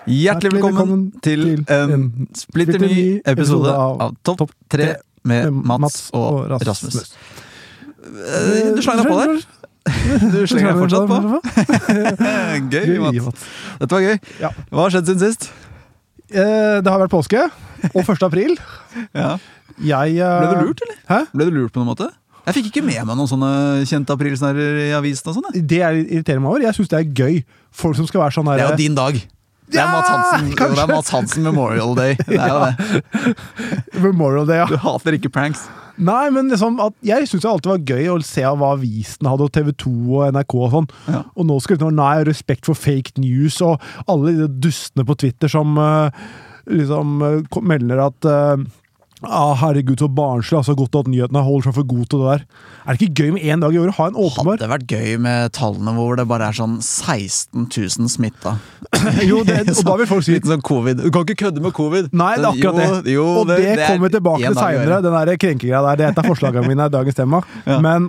Hjertelig velkommen til en splitter ny episode av Topp 3 med Mats og Rasmus. Du slang deg på der. Du slenger deg fortsatt på. Gøy, Mats. Dette var gøy. Hva har skjedd siden sist? Det har vært påske, og 1. april. Ja. Ble du lurt, eller? Hæ? Ble du lurt på noen måte? Jeg fikk ikke med meg noen sånne kjente aprilsnærer i avisen og sånn. Det irriterer meg over. Jeg synes det er gøy. Folk som skal være sånn her. Det er jo din dag. Det er Mats Hansen Memorial Day. Det er jo det. Memorial Day, ja. Du hater ikke pranks. Nei, men liksom, jeg synes det alltid var gøy å se hva avisen hadde, og TV 2 og NRK og sånn. Ja. Og nå skal det nei, respekt for fake news, og alle de dustene på Twitter som liksom melder at herregud, så barnslig, altså godt at nyhetene holder seg for god til det der. Er det ikke gøy med en dag i året å ha en åpenbar? Hadde vært gøy med tallene hvor det bare er sånn 16 000 smitta. Jo, og da vil folk si sånn COVID. Du kan ikke kødde med COVID. Nei, det er akkurat det. Og det kommer vi tilbake til senere, den der krenkegreia der. Det er et av forslagene mine i dagens tema. Ja. Men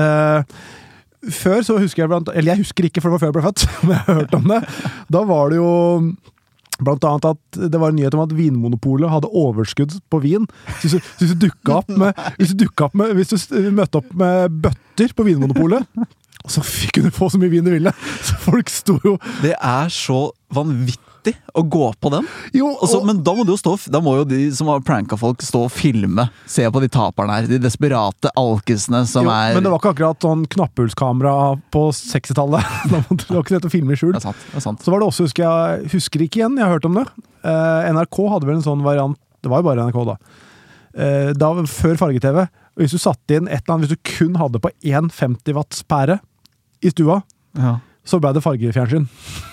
før så husker jeg eller jeg husker ikke, for det var før jeg ble født, men jeg har hørt om det. Da var det jo blant annet at det var en nyhet om at Vinmonopolet hadde overskudd på vin. Så hvis du møtte opp med bøtter på Vinmonopolet, så kunne du få så mye vin du ville. Så folk sto jo... Det er så vanvittig å gå på den. Jo, men da må jo de som har pranket folk stå og filme. Se på de taperne her, de desperate alkisene som er... Men det var ikke akkurat sånn knapphullskamera på 60-tallet. Da måtte du ikke sette å filme i skjul. Det er sant. Så var det også, husker ikke igjen, jeg har hørt om det. NRK hadde vel en sånn variant, det var jo bare NRK da før farge-TV. Hvis du satte inn et eller annet, hvis du kun hadde på 1,50 watts pære i stua, så ble det fargefjernsyn.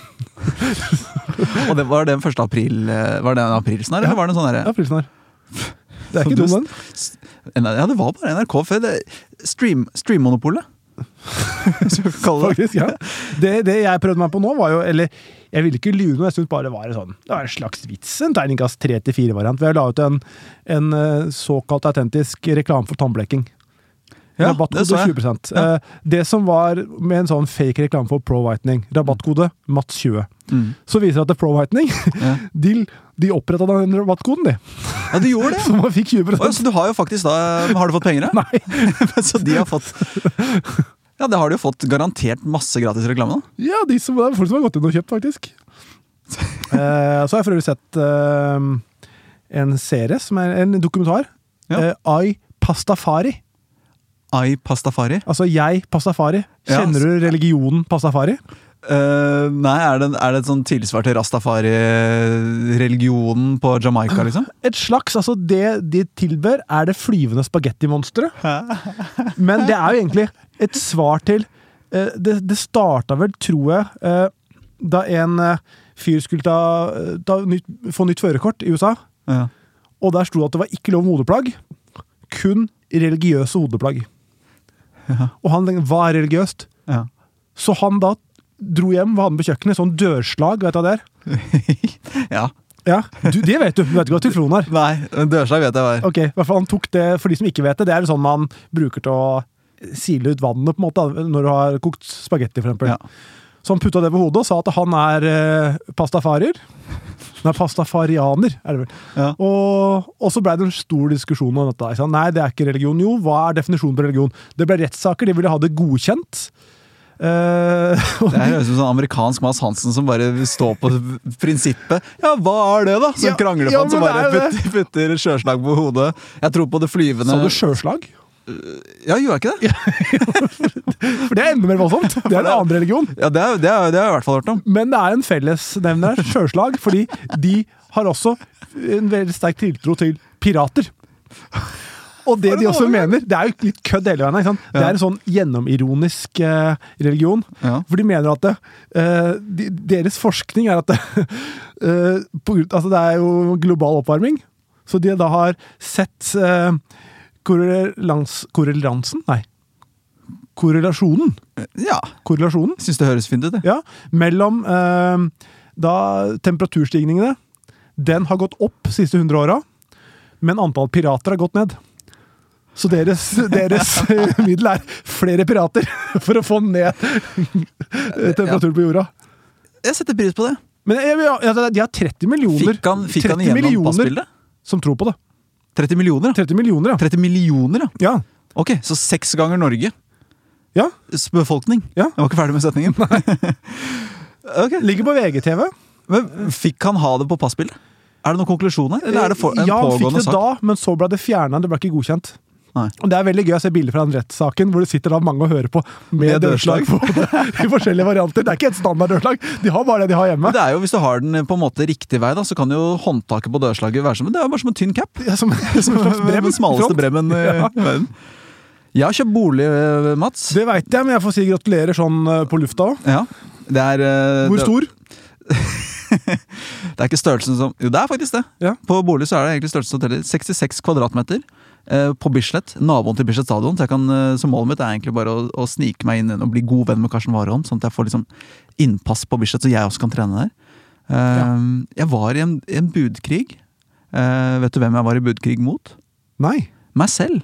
Og det var den 1. april. Var det en aprilsnær, eller var det en sånn her? Aprilsnær. Det er ikke dum den. Ja, det var bare NRK før. Streammonopolet. Faktisk, ja. Det jeg prøvde meg på nå var jo, eller jeg ville ikke lyve, men jeg synes bare det var en slags vits, en terningkast 3-4 variant. Vi har laget en såkalt autentisk reklame for tannblekking. Ja, rabattkode 20%. Ja. Det som var med en sånn fake reklame for Pro Whitening, rabattkode Mats 20. Så viser det at det Pro Whitening, de opprettet den rabattkoden, de. Ja, de gjorde det. Så man fikk 20%. Så du har jo faktisk da, har du fått penger da? Nei. Så de har fått... Ja, det har de jo fått garantert masse gratis reklame da. Ja, det er folk som har gått inn og kjøpt, faktisk. Så har jeg for øvrig sett en serie, som er en dokumentar. I Pastafari. I Pastafari? Altså jeg Pastafari. Kjenner du religionen Pastafari? Nei, er det et sånn tilsvar til Rastafari-religionen på Jamaica, liksom? Et slags, altså det de tilber er det flyvende spagetti-monsteret. Men det er jo egentlig et svar til det startet vel, tror jeg, da en fyr skulle få nytt førerkort i USA. Ja. Og der stod at det var ikke lov med hodeplagg, kun religiøse hodeplagg. Ja. Og han tenkte, hva er religiøst? Ja. Så han da dro hjem, var han på kjøkkenet, sånn dørslag, vet du hva det er? Ja. Ja, det vet du vet ikke hva tyflon er. Nei, dørslag vet jeg hva er. Ok, i hvert fall han tok det, for de som ikke vet det, det er sånn man bruker til å sile ut vannet på en måte, når du har kokt spagetti for eksempel. Ja. Så han puttet det på hodet og sa at han er pastafarier. Nei, pastafarianer, er det vel. Ja. Og så ble det en stor diskusjon om dette. Nei, det er ikke religion. Jo, hva er definisjonen på religion? Det ble rettssaker, de ville ha det godkjent. Det er jo sånn amerikansk Mats Hansen som bare står på prinsippet. Ja, hva er det da? Som krangler på han, som bare putter sjøslag på hodet. Jeg tror på det flyvende. Så du sjøslag? Ja, gjør jeg ikke det? For det er enda mer voldsomt. Det er en annen religion. Ja, det har jeg i hvert fall hørt om. Men det er en fellesnevner, sjøslag, fordi de har også en veldig sterk tiltro til pirater. Og det de også mener, det er jo litt kødd hele veien, ikke sant? Det er en sånn gjennomironisk religion, for de mener at deres forskning er at altså det er jo global oppvarming, så de da har sett korrelasjonen? Ja. Korrelasjonen? Jeg synes det høres fint ut, det. Ja, mellom da temperaturstigningene, den har gått opp siste 100 årene, men antall pirater har gått ned. Så deres middel er flere pirater for å få ned temperaturen på jorda. Jeg setter pris på det. Men de har 30 millioner. Fikk han igjennom passbildet? Som tror på det. 30 millioner, ja. 30 millioner, ja. 30 millioner, ja. Ok, så 6 ganger Norge. Ja. Befolkning. Ja. Jeg var ikke ferdig med setningen. Okay. Ligger på VGTV. Men fikk han ha det på passbildet? Er det noen konklusjon her? Eller er det en ja, han fikk det sak? da, men så ble det fjernet. Det ble ikke godkjent. Nei. Og det er veldig gøy å se bilder fra den rettssaken hvor det sitter da mange og hører på med dørslag på det, i forskjellige varianter. Det er ikke et standard dørslag. De har bare det de har hjemme. Men det er jo, hvis du har den på en måte riktig vei, da, så kan jo håndtaket på dørslaget være som, det er bare som en tynn cap. Ja, som en slags brem. Den smaleste bremmen i verden. Jeg har kjøpt bolig, Mats. Det vet jeg, men jeg får si gratulerer sånn på lufta også. Ja. Det er... Hvor stor? Det er ikke størrelsen som... Jo, det er faktisk det. Ja. På bolig så er det egentlig størrelsen som teller. 66 kvadratmeter på Bislett, naboen til Bislett stadion. Så målet mitt er egentlig bare å snike meg inn og bli god venn med Karsten Warholm, sånn at jeg får liksom innpass på Bislett, så jeg også kan trene der. Jeg var i en budkrig. Vet du hvem jeg var i budkrig mot? Nei. Meg selv.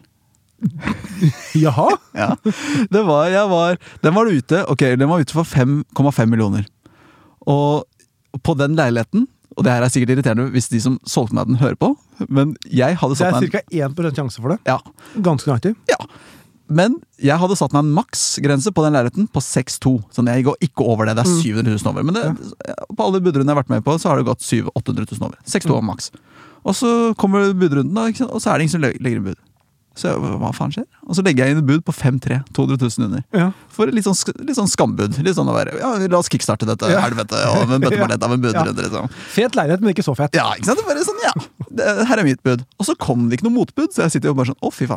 Jaha? Ja. Den var ute for 5,5 millioner. Og på den leiligheten, og det her er sikkert irriterende hvis de som solgte meg den hører på, men jeg hadde satt meg... Det er ca. 1% sjanse for det. Ja. Ganske nøyaktig. Ja. Men jeg hadde satt meg en maksgrense på den leiligheten på 6,2. Sånn, jeg går ikke over det. Det er 700 000 over. Men på alle budrundene jeg har vært med på, så har det gått 700 000-800 000 over. 6,2 var maks. Og så kommer budrunden, da, og så er det ingen som legger inn bud. Så hva faen skjer? Og så legger jeg inn et bud på 5,3. 200 000 under. Ja. For litt sånn skambud. Litt sånn å være, ja, la oss kickstarte dette helvete, og med bøtteballett av en budrunde, liksom. Fet leilighet, men ikke så fett. Ja, ikke sant? Det er bare sånn, ja. Her er mitt bud. Og så kom det ikke noe motbud, så jeg sitter jo bare sånn, å fy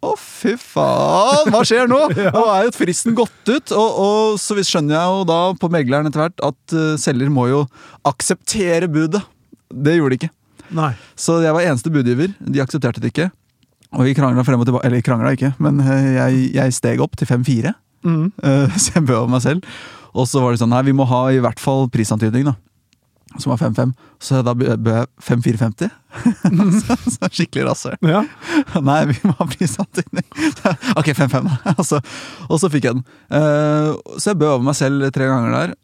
faen, hva skjer nå? Nå er jo fristen gått ut, og så skjønner jeg jo da på megleren etter hvert at selger må jo akseptere budet. Det gjorde de ikke. Nei. Så jeg var eneste budgiver, de aksepterte det ikke. Og vi kranglet frem og tilbake, eller kranglet ikke, men jeg steg opp til 5,4, så jeg bød over meg selv. Og så var det sånn, nei, vi må ha i hvert fall prisantydning da, som var 5,5. Så da bød jeg 5,450. så skikkelig rasser. Ja. Nei, vi må ha prisantydning. Ok, 5,5 da. Og så fikk jeg den. Så jeg bød over meg selv 3 ganger der.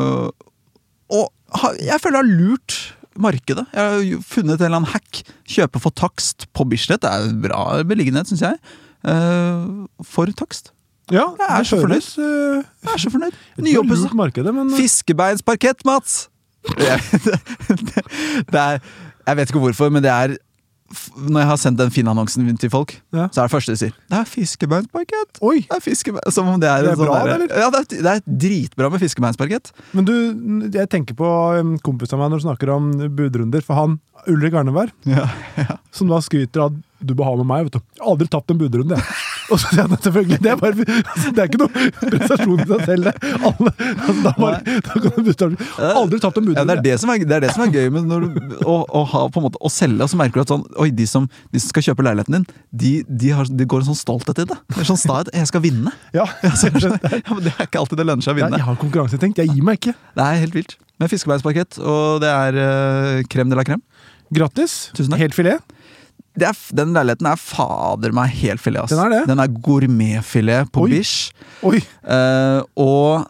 Og jeg føler jeg har lurt markedet. Jeg har funnet en eller annen hack. Kjøpe for takst på Bislett. Det er en bra beliggenhet, synes jeg. For takst. Ja, jeg er så fornøyd. Jeg er så fornøyd. Nyoppusset markedet, men... Fiskebeinsparkett, Mats! Jeg vet ikke hvorfor, men det er... Når jeg har sendt den Finn-annonsen til folk, så er det første de sier, det er fiskebeinsparkett. Oi! Det er fiskebeinsparkett. Som om det er bra, eller? Ja, det er dritbra med fiskebeinsparkett. Men du, jeg tenker på kompisen av meg når du snakker om budrunder, for han, Ulrik Arneberg, som da skryter at du bør ha med meg, vet du. Jeg har aldri tapt en budrunde, jeg. Og så sier han selvfølgelig, det er ikke noe prestasjon i seg selv, det. Da kan du aldri tapt en budrunde. Ja, det er det som er gøy med å ha på en måte, å selge, og så merker du at sånn, oi, de som skal kjøpe leiligheten din, de går en sånn stolthet i det. Det er sånn stadig, jeg skal vinne. Ja. Men det er ikke alltid det lønner seg å vinne. Jeg har konkurransetenkt, jeg gir meg ikke. Det er helt vilt. Med fiskebeinsparkett, og det er crème de la crème. Grattis. Tusen takk. Helt filet. Den leiligheten er fader meg helt filet, ass. Den er det. Den er gourmetfilet på Bish. Oi. Og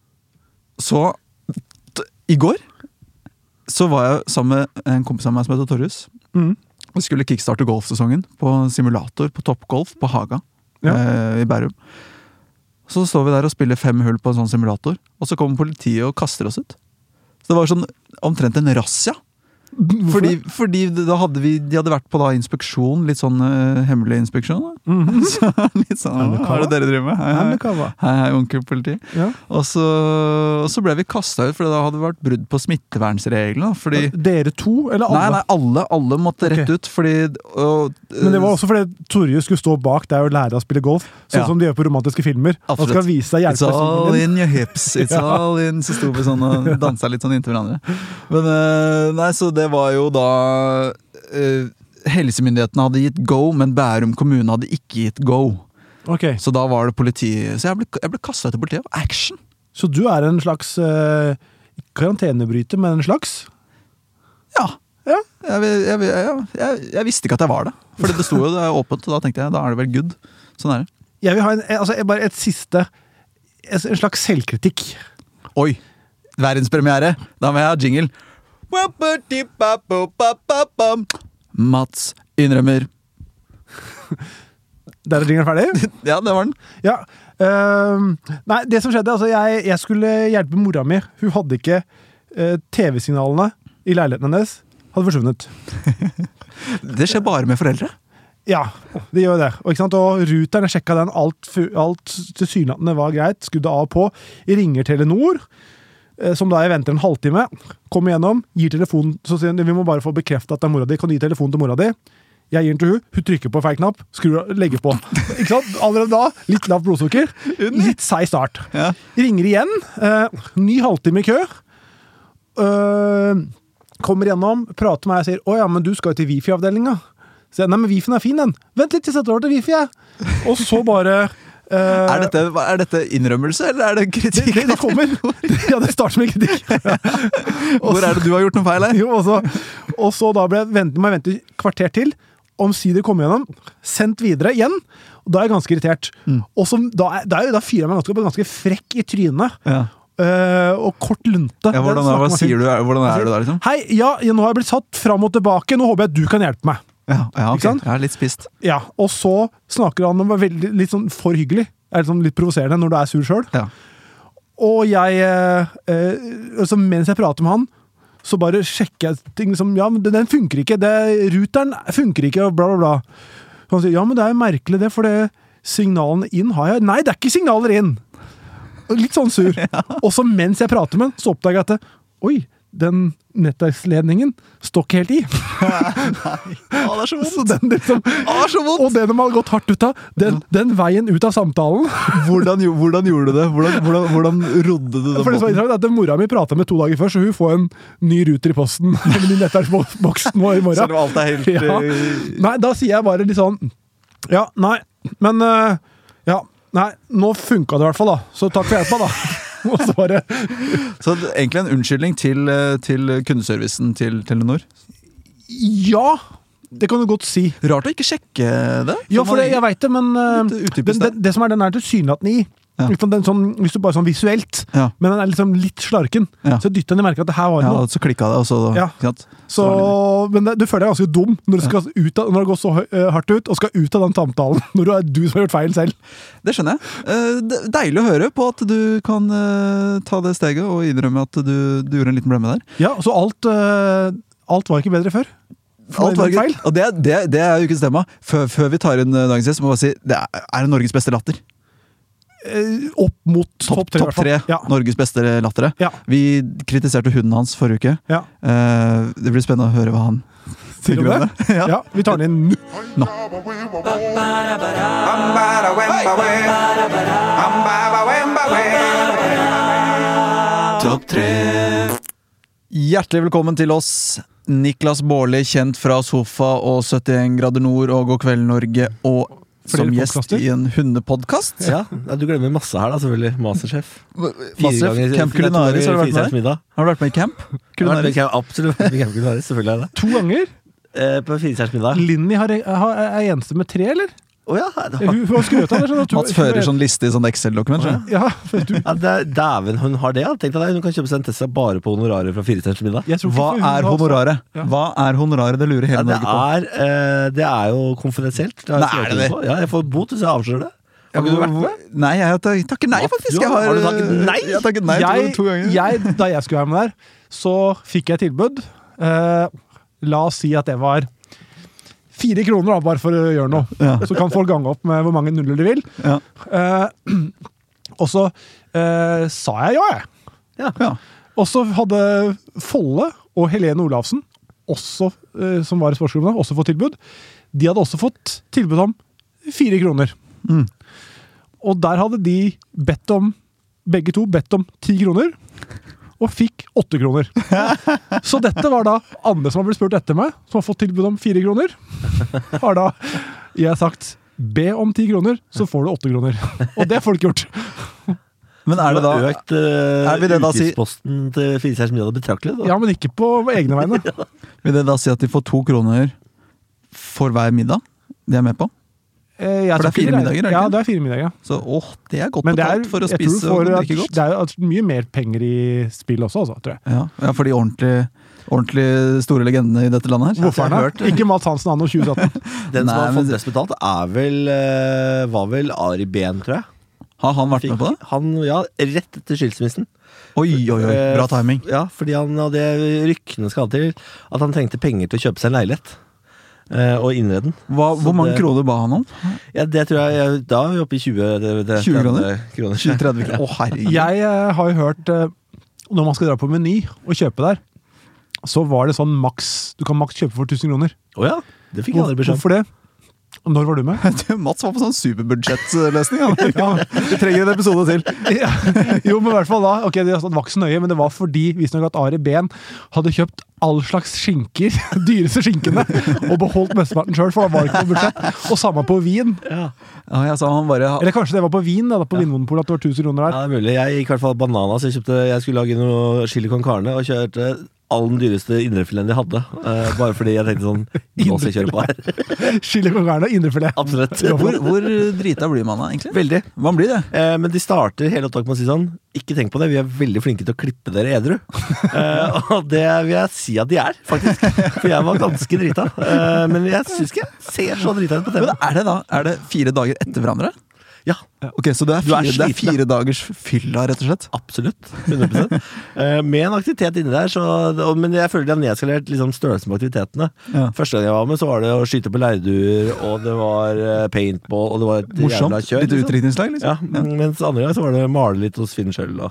så i går så var jeg sammen med en kompis av meg som heter Torjus. Vi skulle kickstarte golfsesongen på simulator på Toppgolf på Haga i Bærum. Så står vi der og spiller 5 hull på en sånn simulator, og så kommer politiet og kaster oss ut. Så det var sånn omtrent en razzia. Fordi da de hadde vært på da inspeksjon, litt sånn hemmelig inspeksjon da. Så litt sånn, hva er det dere driver med? Hei, onkel politi. Og så ble vi kastet ut, fordi det hadde vært brudd på smittevernsreglene. Dere to, eller alle? Nei, alle måtte rett ut, men det var også fordi Torje skulle stå bak deg og lære å spille golf, sånn som de gjør på romantiske filmer. Han skal vise deg hjelp. It's all in your hips, it's all in. Så sto vi sånn og danset litt sånn inntil hverandre. Men nei, så det var jo da helsemyndighetene hadde gitt go, men Bærum kommune hadde ikke gitt go. Så da var det politi. Så jeg ble kastet til politiet. Action! Så du er en slags karantenebryter, men en slags? Ja. Jeg visste ikke at jeg var det. Fordi det sto jo det er åpent, og da tenkte jeg, da er det vel good. Sånn er det. Jeg vil ha bare et siste, en slags selvkritikk. Oi! verdenspremiere. Da må jeg ha jingle. Mats innrømmer. Der er jinglen ferdig? Ja, det var den. Ja. Nei, det som skjedde, altså jeg skulle hjelpe mora mi. Hun hadde ikke TV-signalene i leiligheten hennes. Hadde forsvunnet. Det skjer bare med foreldre. Ja, det gjør det. Og ruteren, jeg sjekket den, alt tilsynelatende var greit. Skuddet av og på. Jeg ringer Telenor, som da jeg venter en halvtime. Kommer igjennom, gir telefonen, så sier han, vi må bare få bekreftet at det er mora di. Kan du gi telefonen til mora di? Jeg gir den til hun trykker på feil knapp, skrur og legger på. Ikke sant? Allerede da, litt lavt blodsukker, litt seig start. Ja. Ringer igjen, ny halvtime i kø, kommer gjennom, prater med meg og sier, ja, men du skal jo til Wi-Fi-avdelingen. Så jeg, nei, men Wi-Fi er fin den. Vent litt, jeg setter over til Wi-Fi, jeg. Og så bare... Er dette innrømmelse, eller er det kritikk? Det kommer. Ja, det starter med kritikk. Hvor er det du har gjort noen feil her? Jo, og så da må jeg vente kvarter til, omsider komme gjennom, sendt videre igjen, og da er jeg ganske irritert. Og da fyrer jeg meg ganske frekk i trynet. Ja. Og kort lunte. Ja, hva sier du? Hvordan er du da, liksom? Hei, ja, nå har jeg blitt satt fram og tilbake, nå håper jeg at du kan hjelpe meg. Ja, ok. Jeg er litt spist. Ja, og så snakker han om litt sånn for hyggelig. Er liksom litt provoserende når du er sur selv. Ja. Og jeg, mens jeg prater med han, så bare sjekker jeg ting som, ja, men den funker ikke, ruteren funker ikke, og bla bla bla. Så han sier, ja, men det er jo merkelig det, for det signalene inn har jeg. Nei, det er ikke signaler inn! Litt sånn sur. Ja. Og så mens jeg prater med han, så oppdager jeg at oi, den nettverksledningen står ikke helt i. Nei, det er så vondt. Så den liksom, så vondt. Og det de har gått hardt ut av, den veien ut av samtalen. Hvordan gjorde du det? Hvordan rodde du det? For det som var interessant, at mora mi pratet med 2 dager før, så hun får en ny ruter i posten, en ny nettverksboks nå i morgen. Selv om alt er helt... Ja. Nei, da sier jeg bare litt sånn, ja, nei, men ja, nei, nå funket det i hvert fall da, så takk for hjelpa da. Så egentlig en unnskyldning til kundeservicen til Telenor? Ja, det kan du godt si. Rart å ikke sjekke det. Ja, for jeg vet det, men det som er den tilsynelatende i, sånn, hvis du bare sånn visuelt, men den er liksom litt slarken, så dytter den i merket at det her var noe. Ja, så klikket det, og så... men du føler deg ganske dum når det har gått så hardt ut, og skal ut av den samtalen, når du som har gjort feil selv. Det skjønner jeg. Deilig å høre på at du kan ta det steget og innrømme at du gjorde en liten blemme der. Ja, så alt var ikke bedre før. Alt var feil. Og det er jo ikke stemma. Før vi tar inn dagens gjest, må jeg bare si, det er Norges beste latter. Opp mot topp 3 Norges beste lattere. Ja. Vi kritiserte hunden hans forrige uke. Ja. Det blir spennende å høre hva han sier om det. Ja, vi tar den inn nå. Topp 3. Hjertelig velkommen til oss, Niklas Baarli, kjent fra Sofa og 71 grader nord og God kveld Norge, og som gjest i en hundepodcast. Ja, du glemmer masse her da, selvfølgelig. Masterchef. Camp Culinaris, har du vært med? Har du vært med i Camp Culinaris? Absolutt, vært med i Camp Culinaris, selvfølgelig er det. 2 ganger? På 4 middag. Linni er eneste med 3, eller? Ja, hun har skrøt av det. Mats fører sånn liste i sånn Excel-dokument. Ja, dæven, hun har det. Tenk deg, hun kan kjøpe seg en Tesla bare på honoraret fra 4 middag. Hva er honoraret? Hva er honoraret? Det lurer hele Norge på. Det er jo konfidensielt. Nei, er det det? Ja, jeg får bot hvis jeg avslører det. Har du vært med? Nei, jeg takker nei, faktisk. Har du takket nei? Jeg har takket nei 2 ganger. Da jeg skulle være med der, så fikk jeg tilbud. La oss si at det var 4 kroner da, bare for å gjøre noe. Ja. Så kan folk gange opp med hvor mange nuller de vil. Ja. Og så sa jeg ja. Og så hadde Folle og Helene Olafsen, også, som var i sportsklubben, også fått tilbud. De hadde også fått tilbud om 4 kroner. Og der hadde de begge to bedt om 10 kroner, og fikk 8 kroner. Så dette var da andre som har blitt spurt etter meg, som har fått tilbud om 4 kroner. Har da jeg sagt, be om 10 kroner, så får du 8 kroner. Og det har folk gjort. Men er det da økt utgiftsposten til 4 middag betraktelig? Da? Ja, men ikke på egne vegne. Vil det da si at de får 2 kroner for hver middag de er med på? For det 4 middager, ikke? Ja, det 4 middager. Så det godt betalt for å spise og drikke godt. Det mye mer penger i spill også, tror jeg. Ja, for de ordentlig store legendene i dette landet her. Hvorfor det? Ikke Mats Hansen anno 2018. Den som har fått best betalt var vel Ari Behn, tror jeg. Har han vært med på det? Ja, rett etter skilsmissen. Oi, bra timing. Ja, fordi han hadde rykkene skal til at han trengte penger til å kjøpe seg en leilighet. Og innrede den. Hvor mange kroner ba han om? Ja, det tror jeg, da er vi oppe i 20 kroner? 20-30 kroner. Herregud. Jeg har jo hørt, når man skal dra på Meny og kjøpe der, så var det sånn du kan maks kjøpe for 1000 kroner. Åja, det fikk jeg aldri beskjed om. Hvorfor det? Når var du med? Mats var på sånn superbudsjettløsning. Vi trenger en episode til. Jo, men i hvert fall da. Ok, det var ikke så nøye, men det var fordi visstnok at Ari Behn hadde kjøpt all slags skinker, dyreste skinkene, og beholdt mesteparten selv, for da var det ikke noe budsjett. Og samme på vin. Eller kanskje det var på vin, på Vinmonopolet, at det var 1000 kroner der. Ja, det er mulig. Jeg gikk i hvert fall bananas. Jeg skulle lage noe chili con carne, og kjørte all den dyreste indrefileten de hadde. Bare fordi jeg tenkte sånn, nå skal jeg kjøre på her. Chili con carne, indrefilet. Absolutt. Hvor drita blir man da, egentlig? Veldig. Man blir det. Men de starter hele opptaket med å si sånn, ikke tenk på det, vi er veldig flinke til å klippe dere edru. Og det vil jeg si at de faktisk. For jeg var ganske drita. Men jeg synes ikke jeg ser så drita ut på TV. Men er det 4 dager etter hverandre? Ja. Ok, så det er 4 dagers fylla, rett og slett? Absolutt, 100%. Med en aktivitet inni der, men jeg føler de har nedskalert liksom, størrelsen på aktivitetene. Ja. Første gang jeg var med, så var det å skyte på leirduer, og det var paintball, og det var et jævla kjør. Litt utdrikningslag, liksom? Ja, mens andre gang så var det male litt hos Finn selv.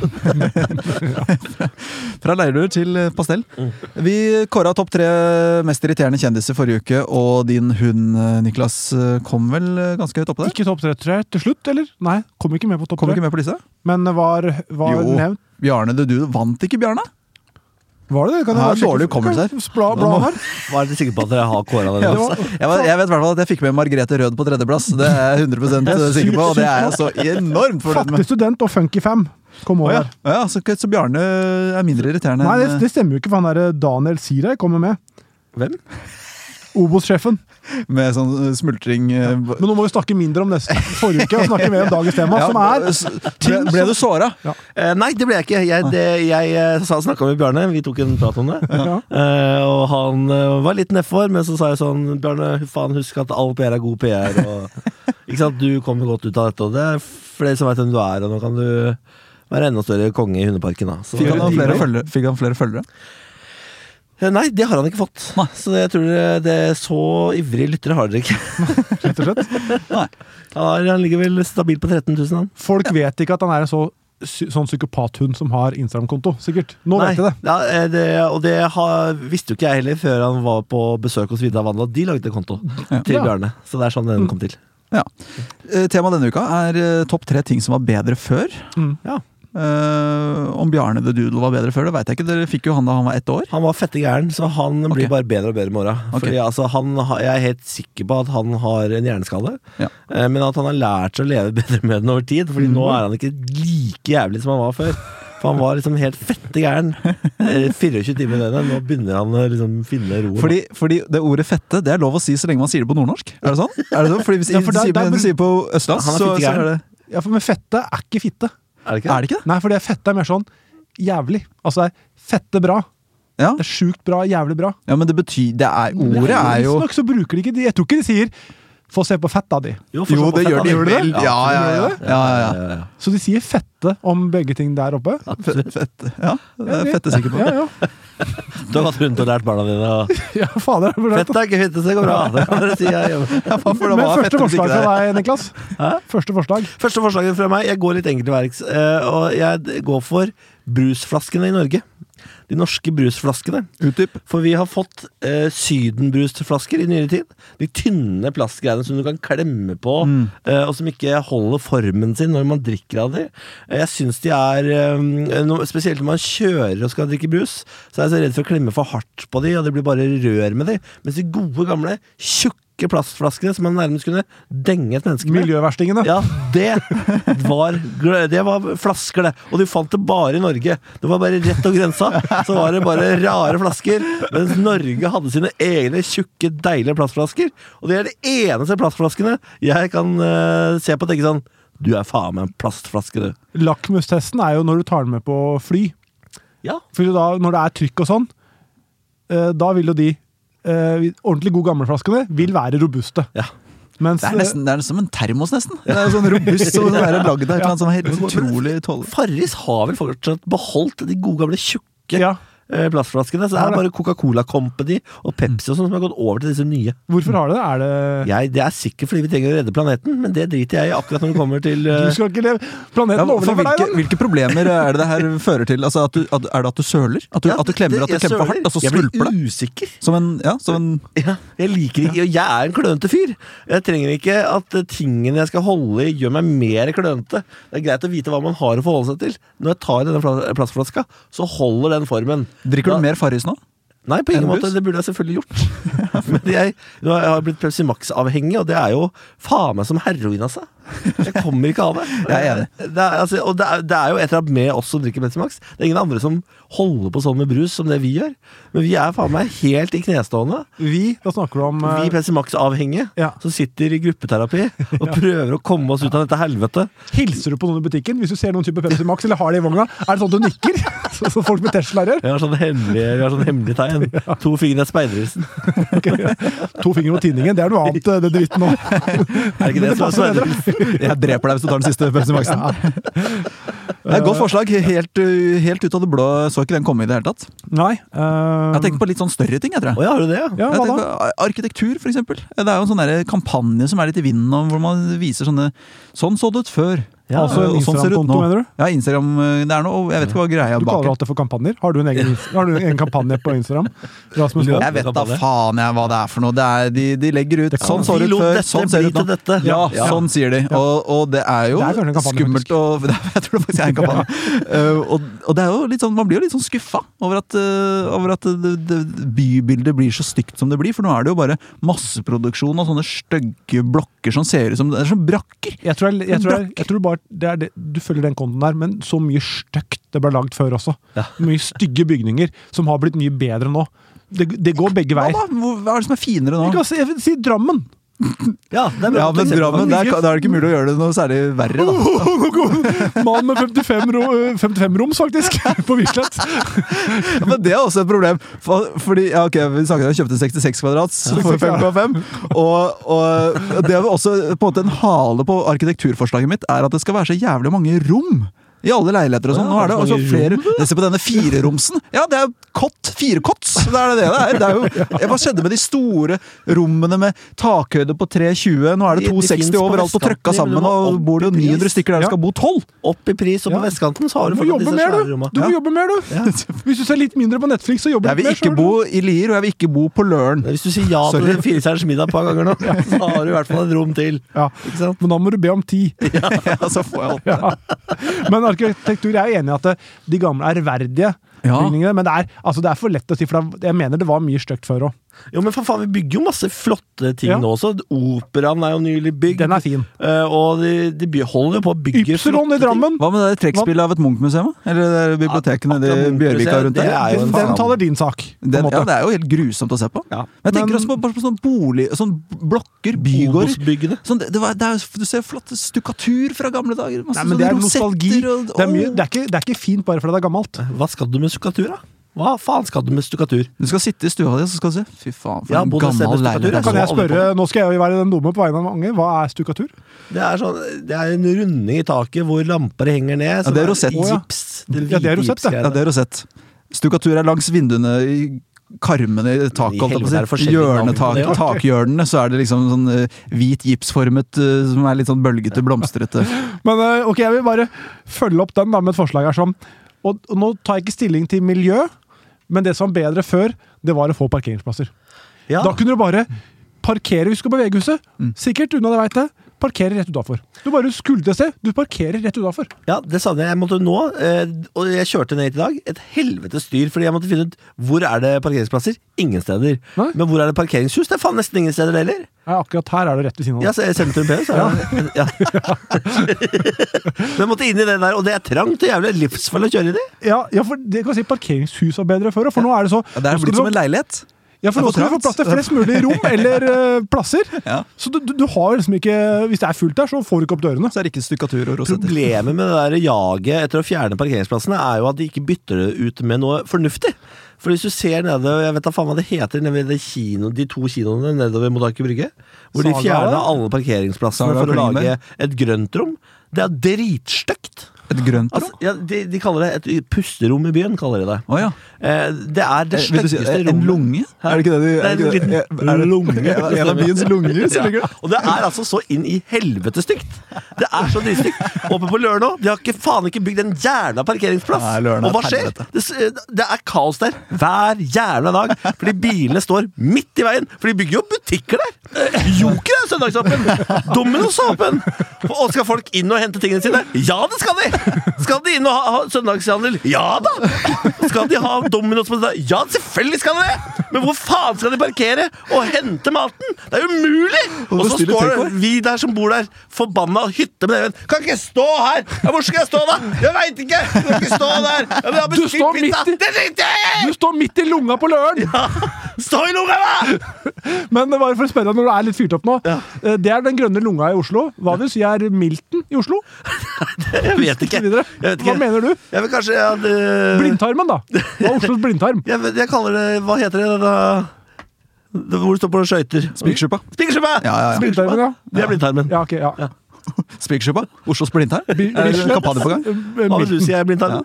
Fra leirduer til pastell. Vi kåret topp 3 mest irriterende kjendiser forrige uke, og din hund, Niklas, kom vel ganske høyt oppe der? Ikke topp 3, tror jeg. Til slutt, eller? Nei, kom ikke med på topp 3. Kom ikke med på disse? Men var nevnt. Bjarne The Dude. Vant ikke Bjarne? Var det det? Kan jeg dårlig hukommelse her. Var dere sikre på at dere har kåret det? Jeg vet i hvert fall at jeg fikk med Margrethe Rød på 3. plass. Det er jeg 100% sikker på, og det er jeg så enormt fornøyd med. Fattig student og Funky 5. Kom over. Ja, så Bjarne er mindre irriterende. Nei, det stemmer jo ikke, for han der Daniel Sirei kommer med. Hvem? Obos-sjefen. Med sånn smultring. Men nå må vi snakke mindre om neste forrige uke, og snakke mer om dagens tema, som er ble du såret? Ja. Nei, det ble jeg ikke. Jeg snakket med Bjarne, vi tok en prat om det. Og han var litt nedfor, men så sa jeg sånn, Bjarne, faen, husk at all PR er god PR, og ikke sant, du kommer godt ut av dette, og det er flere som vet hvem du er, og nå kan du være enda større konge i hundeparken da. Fikk han flere følgere? Nei, det har han ikke fått. Nei. Så jeg tror det er så ivrige lyttere har dere ikke. Rett og slett? Nei. Han ligger vel stabilt på 13 000 han. Folk vet ikke at han er en sånn psykopathund som har Instagram-konto, sikkert. Nå vet jeg det. Ja, og det visste jo ikke jeg heller før han var på besøk hos Vidar Vandla. De lagde konto til Bjarne. Så det er sånn den kom til. Ja. Temaet denne uka er topp 3 ting som var bedre før. Ja. Om Bjarne The Doodle var bedre før, det vet jeg ikke. Dere fikk jo han da han var 1 år. Han var fette gæren, så han blir bare bedre og bedre med åra. Fordi altså, jeg er helt sikker på at han har en hjerneskade, men at han har lært seg å leve bedre med den over tid. Fordi nå er han ikke like jævlig som han var før. For han var liksom helt fette gæren 24 timer i døgnet. Nå begynner han å liksom finne roen. Fordi det ordet fette, det er lov å si så lenge man sier det på nordnorsk. Er det sånn? Fordi hvis du sier på østlands, så er det... Ja, for med fette er ikke fitte. Er det ikke det? Nei, for det fette er mer sånn jævlig. Altså, det er fette bra. Ja. Det er sjukt bra, jævlig bra. Ja, men det betyr, ordet er jo... Så bruker de ikke, jeg tror ikke de sier få se på fetta di. Jo, det gjør de vel. Ja. Så de sier fette om begge ting der oppe? Fette, ja. Det er fette sikkert på. Ja. Du har gått rundt og lært barna dine ja, fader. Fett er ikke fitte, så det går bra. Det kan dere si. Men første forslag fra deg, Niklas. Første forslaget fra meg, jeg går litt enkelt til verks, og jeg går for brusflaskene i Norge. De norske brusflaskene. Utdyp. For vi har fått sydenbrusflasker i nyere tid. De tynne plastgreiene som du kan klemme på, og som ikke holder formen sin når man drikker av dem. Jeg synes de er, spesielt når man kjører og skal drikke brus, så er jeg så redd for å klemme for hardt på dem, og det blir bare rør med dem. Mens de gode gamle, tjukke tjukke plastflaskene som man nærmest kunne denge et menneske med. Miljøverstingene. Ja, det var flasker det. Og du fant det bare i Norge. Det var bare rett over grensa. Så var det bare rare flasker. Mens Norge hadde sine egne tjukke, deilige plastflasker. Og det er de eneste plastflaskene jeg kan se på og tenke sånn, du er faen med en plastflaske, du. Lakmustesten er jo når du tar den med på fly. Ja. For da, når det er trykk og sånn, da vil jo de ordentlig gode gammelflaskene vil være robuste. Ja. Mens, det er nesten som en termos, nesten. Det er sånn robust, så det er laget av et eller annet som er helt utrolig tålig. Farris har vel fortsatt beholdt de gode gamle tjukke plastflaskene, så det er bare Coca-Cola Company og Pepsi og sånn som har gått over til disse nye. Hvorfor har det? Det er sikkert fordi vi trenger å redde planeten, men det driter jeg i akkurat når det kommer til Du skal ikke leve. Planeten overlever deg, da. Hvilke problemer er det her fører til? Altså, er det at du søler? At du klemmer for hardt, og så skvulper det? Jeg blir usikker. Jeg liker ikke, og jeg er en klønete fyr. Jeg trenger ikke at tingene jeg skal holde i gjør meg mer klønete. Det er greit å vite hva man har å forholde seg til. Når jeg tar denne plastflaska, så holder den formen. Drikker du mer Farris nå? Nei, på ingen måte. Det burde jeg selvfølgelig gjort. Men jeg har blitt Pepsi Max-avhengig, og det er jo faen meg som heroin, altså. Jeg kommer ikke av det. Jeg er enig. Det er jo et eller annet med oss som drikker Pepsi Max. Det er ingen andre som holder på sånn med brus som det vi gjør. Men vi er faen meg helt i knestående. Da snakker du om Vi Pepsi Max-avhengige, som sitter i gruppeterapi og prøver å komme oss ut av dette helvete. Hilser du på noen i butikken hvis du ser noen type Pepsi Max, eller har det i vogna? Er det sånn at du nikker? Så folk med Tesla gjør? Vi har sånn hemmelig tegn. 2 fingre er speiderhilsen. Okay. 2 fingre på tinningen, det er noe annet, det dritten nå. Er ikke det som er speiderhilsen? Jeg dreper deg hvis du tar den siste Pepsi Maxen. Det er et godt forslag. Helt ut av det blå. Så ikke den komme i det hele tatt? Nei. Jeg tenker på litt sånn større ting, jeg tror. Har du det? Ja, hva da? Arkitektur, for eksempel. Det er jo en sånn kampanje som er litt i vinden, hvor man viser sånne sånn så det ut før. Ja, altså en Instagram-konto, mener du? Ja, Instagram, det er noe, jeg vet ikke hva greia bak. Du kaller alt det for kampanjer? Har du en egen kampanje på Instagram? Rasmus Wold? Jeg vet da faen hva det er for noe. De legger ut, sånn så det ut før, sånn ser det ut nå. Ja, sånn sier de. Og det er jo skummelt, og jeg tror det faktisk er en kampanje. Og det er jo litt sånn, man blir jo litt sånn skuffa over at bybildet blir så stygt som det blir, for nå er det jo bare masseproduksjon av sånne stygge blokker som ser ut som, det er som brakker. Jeg tror bare det er det, du følger den konten der, men så mye støkt det ble lagd før også. Ja. Mye stygge bygninger som har blitt mye bedre nå. Det går begge veier. Hva er det som er finere nå? Jeg vil si Drammen. Ja, men Drammen, der er det ikke mulig å gjøre det noe særlig verre, da. Mann med 55 roms, faktisk, på Bislett. Ja, men det er også et problem. Fordi, vi snakket om å kjøpte 66 kvadrats for 5,5, og det er jo også på en måte en hale på arkitekturforslaget mitt, er at det skal være så jævlig mange rom i alle leiligheter og sånn. Nå er det også flere. Se på denne 4-romsen. Ja, det er 4-kots. Det er det er. Det er jo, hva skjedde med de store rommene med takhøyde på 320? Nå er det 260 overalt og trøkka sammen, og bor det 900 stykker der det skal bo 12. Opp i pris, og på vestkanten så har du fortsatt disse svære rommene. Du må jobbe mer, du! Ja. Hvis du ser litt mindre på Netflix, så jobber du mer. Jeg vil ikke bo i Lier, og jeg vil ikke bo på Løren. Hvis du sier ja til 4-stjerners middag et par ganger nå, så har du i hvert fall et rom til. Ja, men da må du be om 10. Ja, så får jeg 8. Men arkitektur, jeg er enig i at de gamle er verdige bygningene, men det er for lett å si, for jeg mener det var mye stygt før også. Jo, men for faen, vi bygger jo masse flotte ting nå også. Operaen er jo nylig bygd. Den er fin. Og de holder jo på å bygge Ypsilon i Drammen. Hva med det trekkspillet av et Munch-museum? Eller bibliotekene i Bjørvika rundt der? Den taler din sak. Det er jo helt grusomt å se på. Ja. Men jeg tenker også på sånn bolig, sånn blokker, bygårder. Sånn, du ser flott stukkatur fra gamle dager. Nei, men det er nostalgi. Det er ikke fint bare fordi det er gammelt. Hva skal du med stukkatur, da? Hva faen skal du med stukkatur? Du skal sitte i stua di, så skal du se. Fy faen, for en gammel leilighet. Kan jeg spørre, nå skal jeg jo være den dumme på vegne av mange, hva er stukkatur? Det er en runding i taket hvor lamper henger ned. Ja, det er rosett. Ja, det er rosett, det. Ja, det er rosett. Stukkatur er langs vinduene i karmene i taket, takhjørnene, så er det liksom sånn hvit gipsformet, som er litt sånn bølgete, blomstrete. Men ok, jeg vil bare følge opp den da, med et forslag her som, og nå tar jeg ikke stilling til miljø, men det som var bedre før, det var å få parkeringsplasser. Ja. Da kunne du bare parkere, vi skal på VG-huset, sikkert unna det vet jeg, parkerer rett utenfor. Du bare skulle til sted, du parkerer rett utenfor. Ja, det sa jeg måtte nå, og jeg kjørte ned i dag, et helvetes styr, fordi jeg måtte finne ut, hvor er det parkeringsplasser? Ingen steder. Nei? Men hvor er det parkeringshus? Det er faen nesten ingen steder heller. Ja, akkurat her er det rett ved siden av. Ja, så jeg sentrum P, så ja. Men jeg måtte inn i det der, og det er trangt og jævlig livsfarlig å kjøre i det. Ja, for det kan si parkeringshus var bedre før, for nå er det så... Ja, det er blitt som en leilighet. Ja, for nå skal du få plass til flest mulig rom eller plasser. Ja. Så du har liksom ikke, hvis det er fullt der, så får du ikke opp dørene. Så er det ikke stukkatur og rosetter. Problemet med det der jaget etter å fjerne parkeringsplassene er jo at de ikke bytter det ut med noe fornuftig. For hvis du ser nede, jeg vet da faen hva det heter, nede ved de 2 kinoene nedover mot Aker Brygge, hvor de fjernet alle parkeringsplassene for å lage et grønt rom, det er dritstøkt. Et grønt rom? Altså, ja, de kaller det et pusterom i byen, kaller de det. Oh, ja. Det er det styggeste rommet. En lunge? Er det ikke det? Det er en liten lunge. En av byens lunger? Ja. Og det er altså så inn i helvete stygt. Det er så dritstygt. Oppe på Løren nå, de har faen ikke bygd en jævla parkeringsplass. Nei, og hva skjer? Det er kaos der hver jævla dag, fordi bilene står midt i veien, for de bygger jo butikker der. Joker er søndagsåpen. Domino's åpen. Og skal folk inn og hente tingene sine? Ja, det skal de! Skal de inn og ha søndagshandel? Ja da! Skal de ha Domino's på det? Ja, selvfølgelig skal de det! Men hvor faen skal de parkere og hente maten? Det er jo umulig! Og så står vi der som bor der, forbanna hytte med det. Kan ikke stå her! Ja, hvor skal jeg stå da? Jeg vet ikke! Jeg kan ikke stå der! Du står midt i lunga på Løren! Ja, stå i lunga da! Men det var for å spørre deg når du er litt fyrt opp nå. Ja. Det er den grønne lunga i Oslo. Hva vil du si er Milton i Oslo? Jeg vet ikke. Hva mener du? Jeg vil kanskje Blindtarmen da. Hva er Oslos blindtarm? Jeg kaller det, hva heter det da? Hvor det står på skøyter? Spikersuppa. Ja. Blindtarmen, ja. Det er blindtarmen. Ja, ok, ja. Spikersuppa? Oslos blindtarm? Er det kampanje på gang? Hva vil du si er blindtarmen?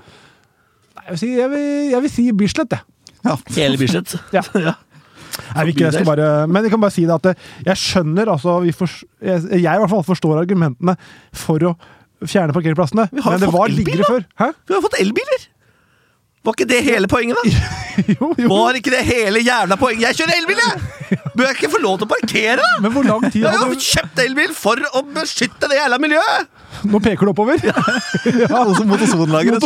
Jeg vil si Bislett, det. Ja. Hele Bislett? Ja. Men jeg kan bare si det at jeg skjønner, altså, jeg i hvert fall forstår argumentene for å fjerne parkeringsplassene, men det var liggere før. Hæ? Vi har fått elbiler! Var ikke det hele poenget da? Jo. Var ikke det hele jævla poenget? Jeg kjører elbil, jeg! Bør jeg ikke få lov til å parkere da? Men hvor lang tid har du kjøpt elbil for å beskytte det jævla miljøet? Nå peker du oppover. Ja, også motorsonlager.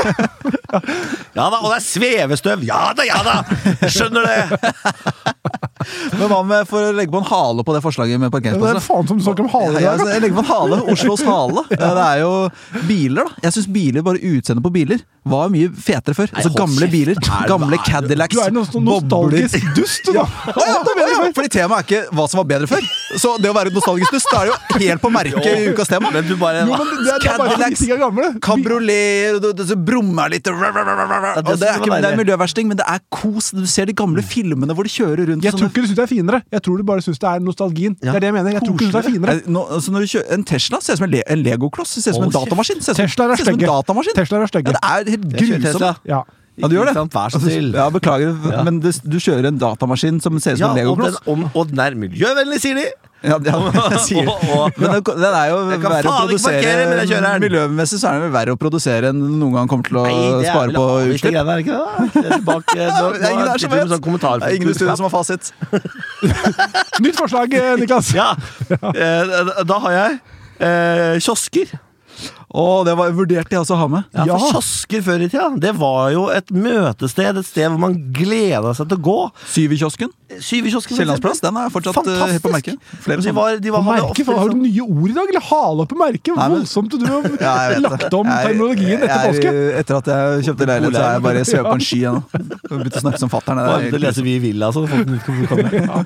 Ja da, og det er svevestøv. Ja da. Skjønner det. Men hva med for å legge på en hale på det forslaget med parkeringsplasser? Det er faen som du snakker om hale. Ja, jeg legger på en hale. Oslos hale. Det er jo biler da. Jeg synes biler, bare utseendet på biler, var mye fetere før. Altså gamle biler. Gamle Cadillacs. Du er noe nostalgisk dust, da. Fordi temaet er ikke hva som var bedre før. Så det å være nostalgisk dust, da er det jo helt på merket i ukas tema. Men du bare... Cadillacs, kabrioleter, det brummer litt. Det er miljøversting, men det er kos. Du ser de gamle filmene hvor de kjører rundt. Jeg tror ikke du synes det er finere. Jeg tror du bare synes det er nostalgien. Det er det jeg mener. Jeg tror ikke du synes det er finere. Så når du kjører en Tesla, ser det som en Lego-kloss. Det ser ut som en datamaskin. Tesla er stygge. Det er helt grusomt. Ja. Ja, du gjør det. Vær så snill. Ja, beklager, men du kjører en datamaskin som ser ut som en Lego-kloss. Og den er miljøvennlig, sier de. Ja, sier de. Men den er jo verre å produsere. Miljømessig så er den verre å produsere enn noen gang kommer til å spare på utslipp. Nei, det er ikke det. Det er ingen studier som har fasit. Nytt forslag, Niklas. Ja, da har jeg kiosker. Det var vurdert jeg også å ha med. Ja, for kiosker før i tida, det var jo et møtested, et sted hvor man gledet seg til å gå. Syv-kiosken. Kjellandsplass, den er fortsatt helt på merket. Flere på merket? Har du nye ord i dag, eller hale opp på merket? Voldsomt du har lagt om terminologien etter påske. Etter at jeg kjøpte leilighet, så er jeg bare svevet på en sky nå. Begynte å snakke som fatteren. Det leser vi i Villa, så folk kan komme.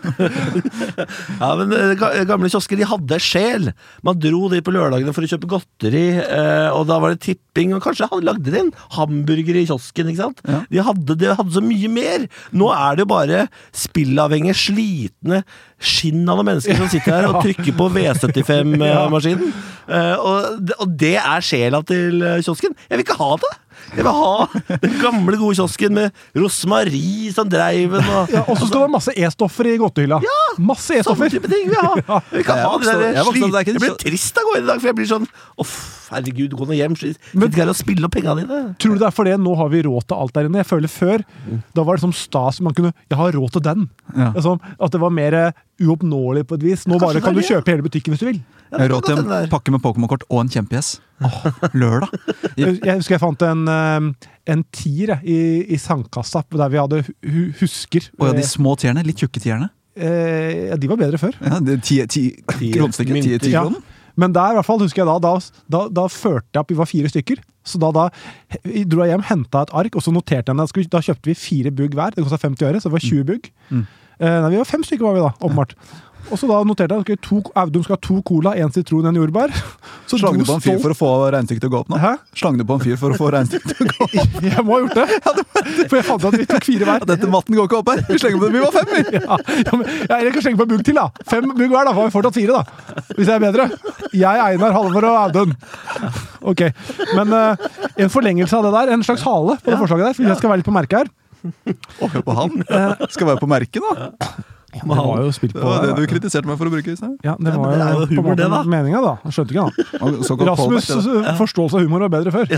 Ja, men gamle kiosker, de hadde sjel. Man dro dit på lørdagene for å kjøpe godteri, og da var det tipping, og kanskje hadde lagd inn hamburger i kiosken, ikke sant? Ja. De hadde så mye mer. Nå er det jo bare spillavhengige, slitne skinn av noen mennesker som sitter her og trykker på V75-maskinen. Og det er sjela til kiosken. Jeg vil ikke ha det. Jeg vil ha den gamle gode kiosken med rosmarie som dreiven og så skal det være masse e-stoffer i godtehylla. Ja, masse e-stoffer. Sånne type ting vil jeg ha. Jeg vil ikke ha det der jeg blir trist å gå inn i dag, for jeg blir sånn herregud, gå nå hjem, sitt her og spille opp pengene dine. Tror du det er for det? Nå har vi råd til alt der inne. Jeg føler før, da var det sånn stas man kunne, jeg har råd til den. Sånn, at det var mer uoppnåelig på et vis. Nå bare kan du kjøpe hele butikken hvis du vil. Jeg råd til en pakke med Pokémon-kort og en kjempegjess. Lørdag. Jeg husker jeg fant en tier i sandkassa der vi hadde husker. De små tierne, litt tjukke tierne. De var bedre før. Ja, det 10 kroner. Ja. Men der i hvert fall husker jeg da førte jeg opp, vi var 4 stykker. Så da dro jeg hjem, hentet et ark, og så noterte jeg da kjøpte vi 4 bugg hver. Det kostet 50 øre, så det var 20 bugg. Nei, vi var 5 stykker var vi da, åpenbart. Og så da noterte jeg at Audun skal ha 2 cola, 1 sitron, 1 jordbær. Så slang du på en fyr for å få regnstykket til å gå opp nå? Hæ? Slang du på en fyr for å få regnstykket til å gå opp? Jeg må ha gjort det. For jeg fant at vi tok 4 hver. Ja, dette matten går ikke opp her. Vi slenger på det. Vi var 5. Jeg kan slenge på en bugg til da. 5 bugg hver da, får vi fortsatt 4 da. Hvis jeg er bedre. Jeg, Einar, Halvor og Audun. Ok. Men en forlengelse av det der, en slags hale på det forslaget der, for jeg skal være litt på merket her. Hør på han. Skal være på merket da. Det var jo spilt på det var det du kritiserte meg for å bruke i sted. Ja, det var jo humor det da. Meningen da. Jeg skjønte ikke da. Rasmus' forståelse av humor var bedre før.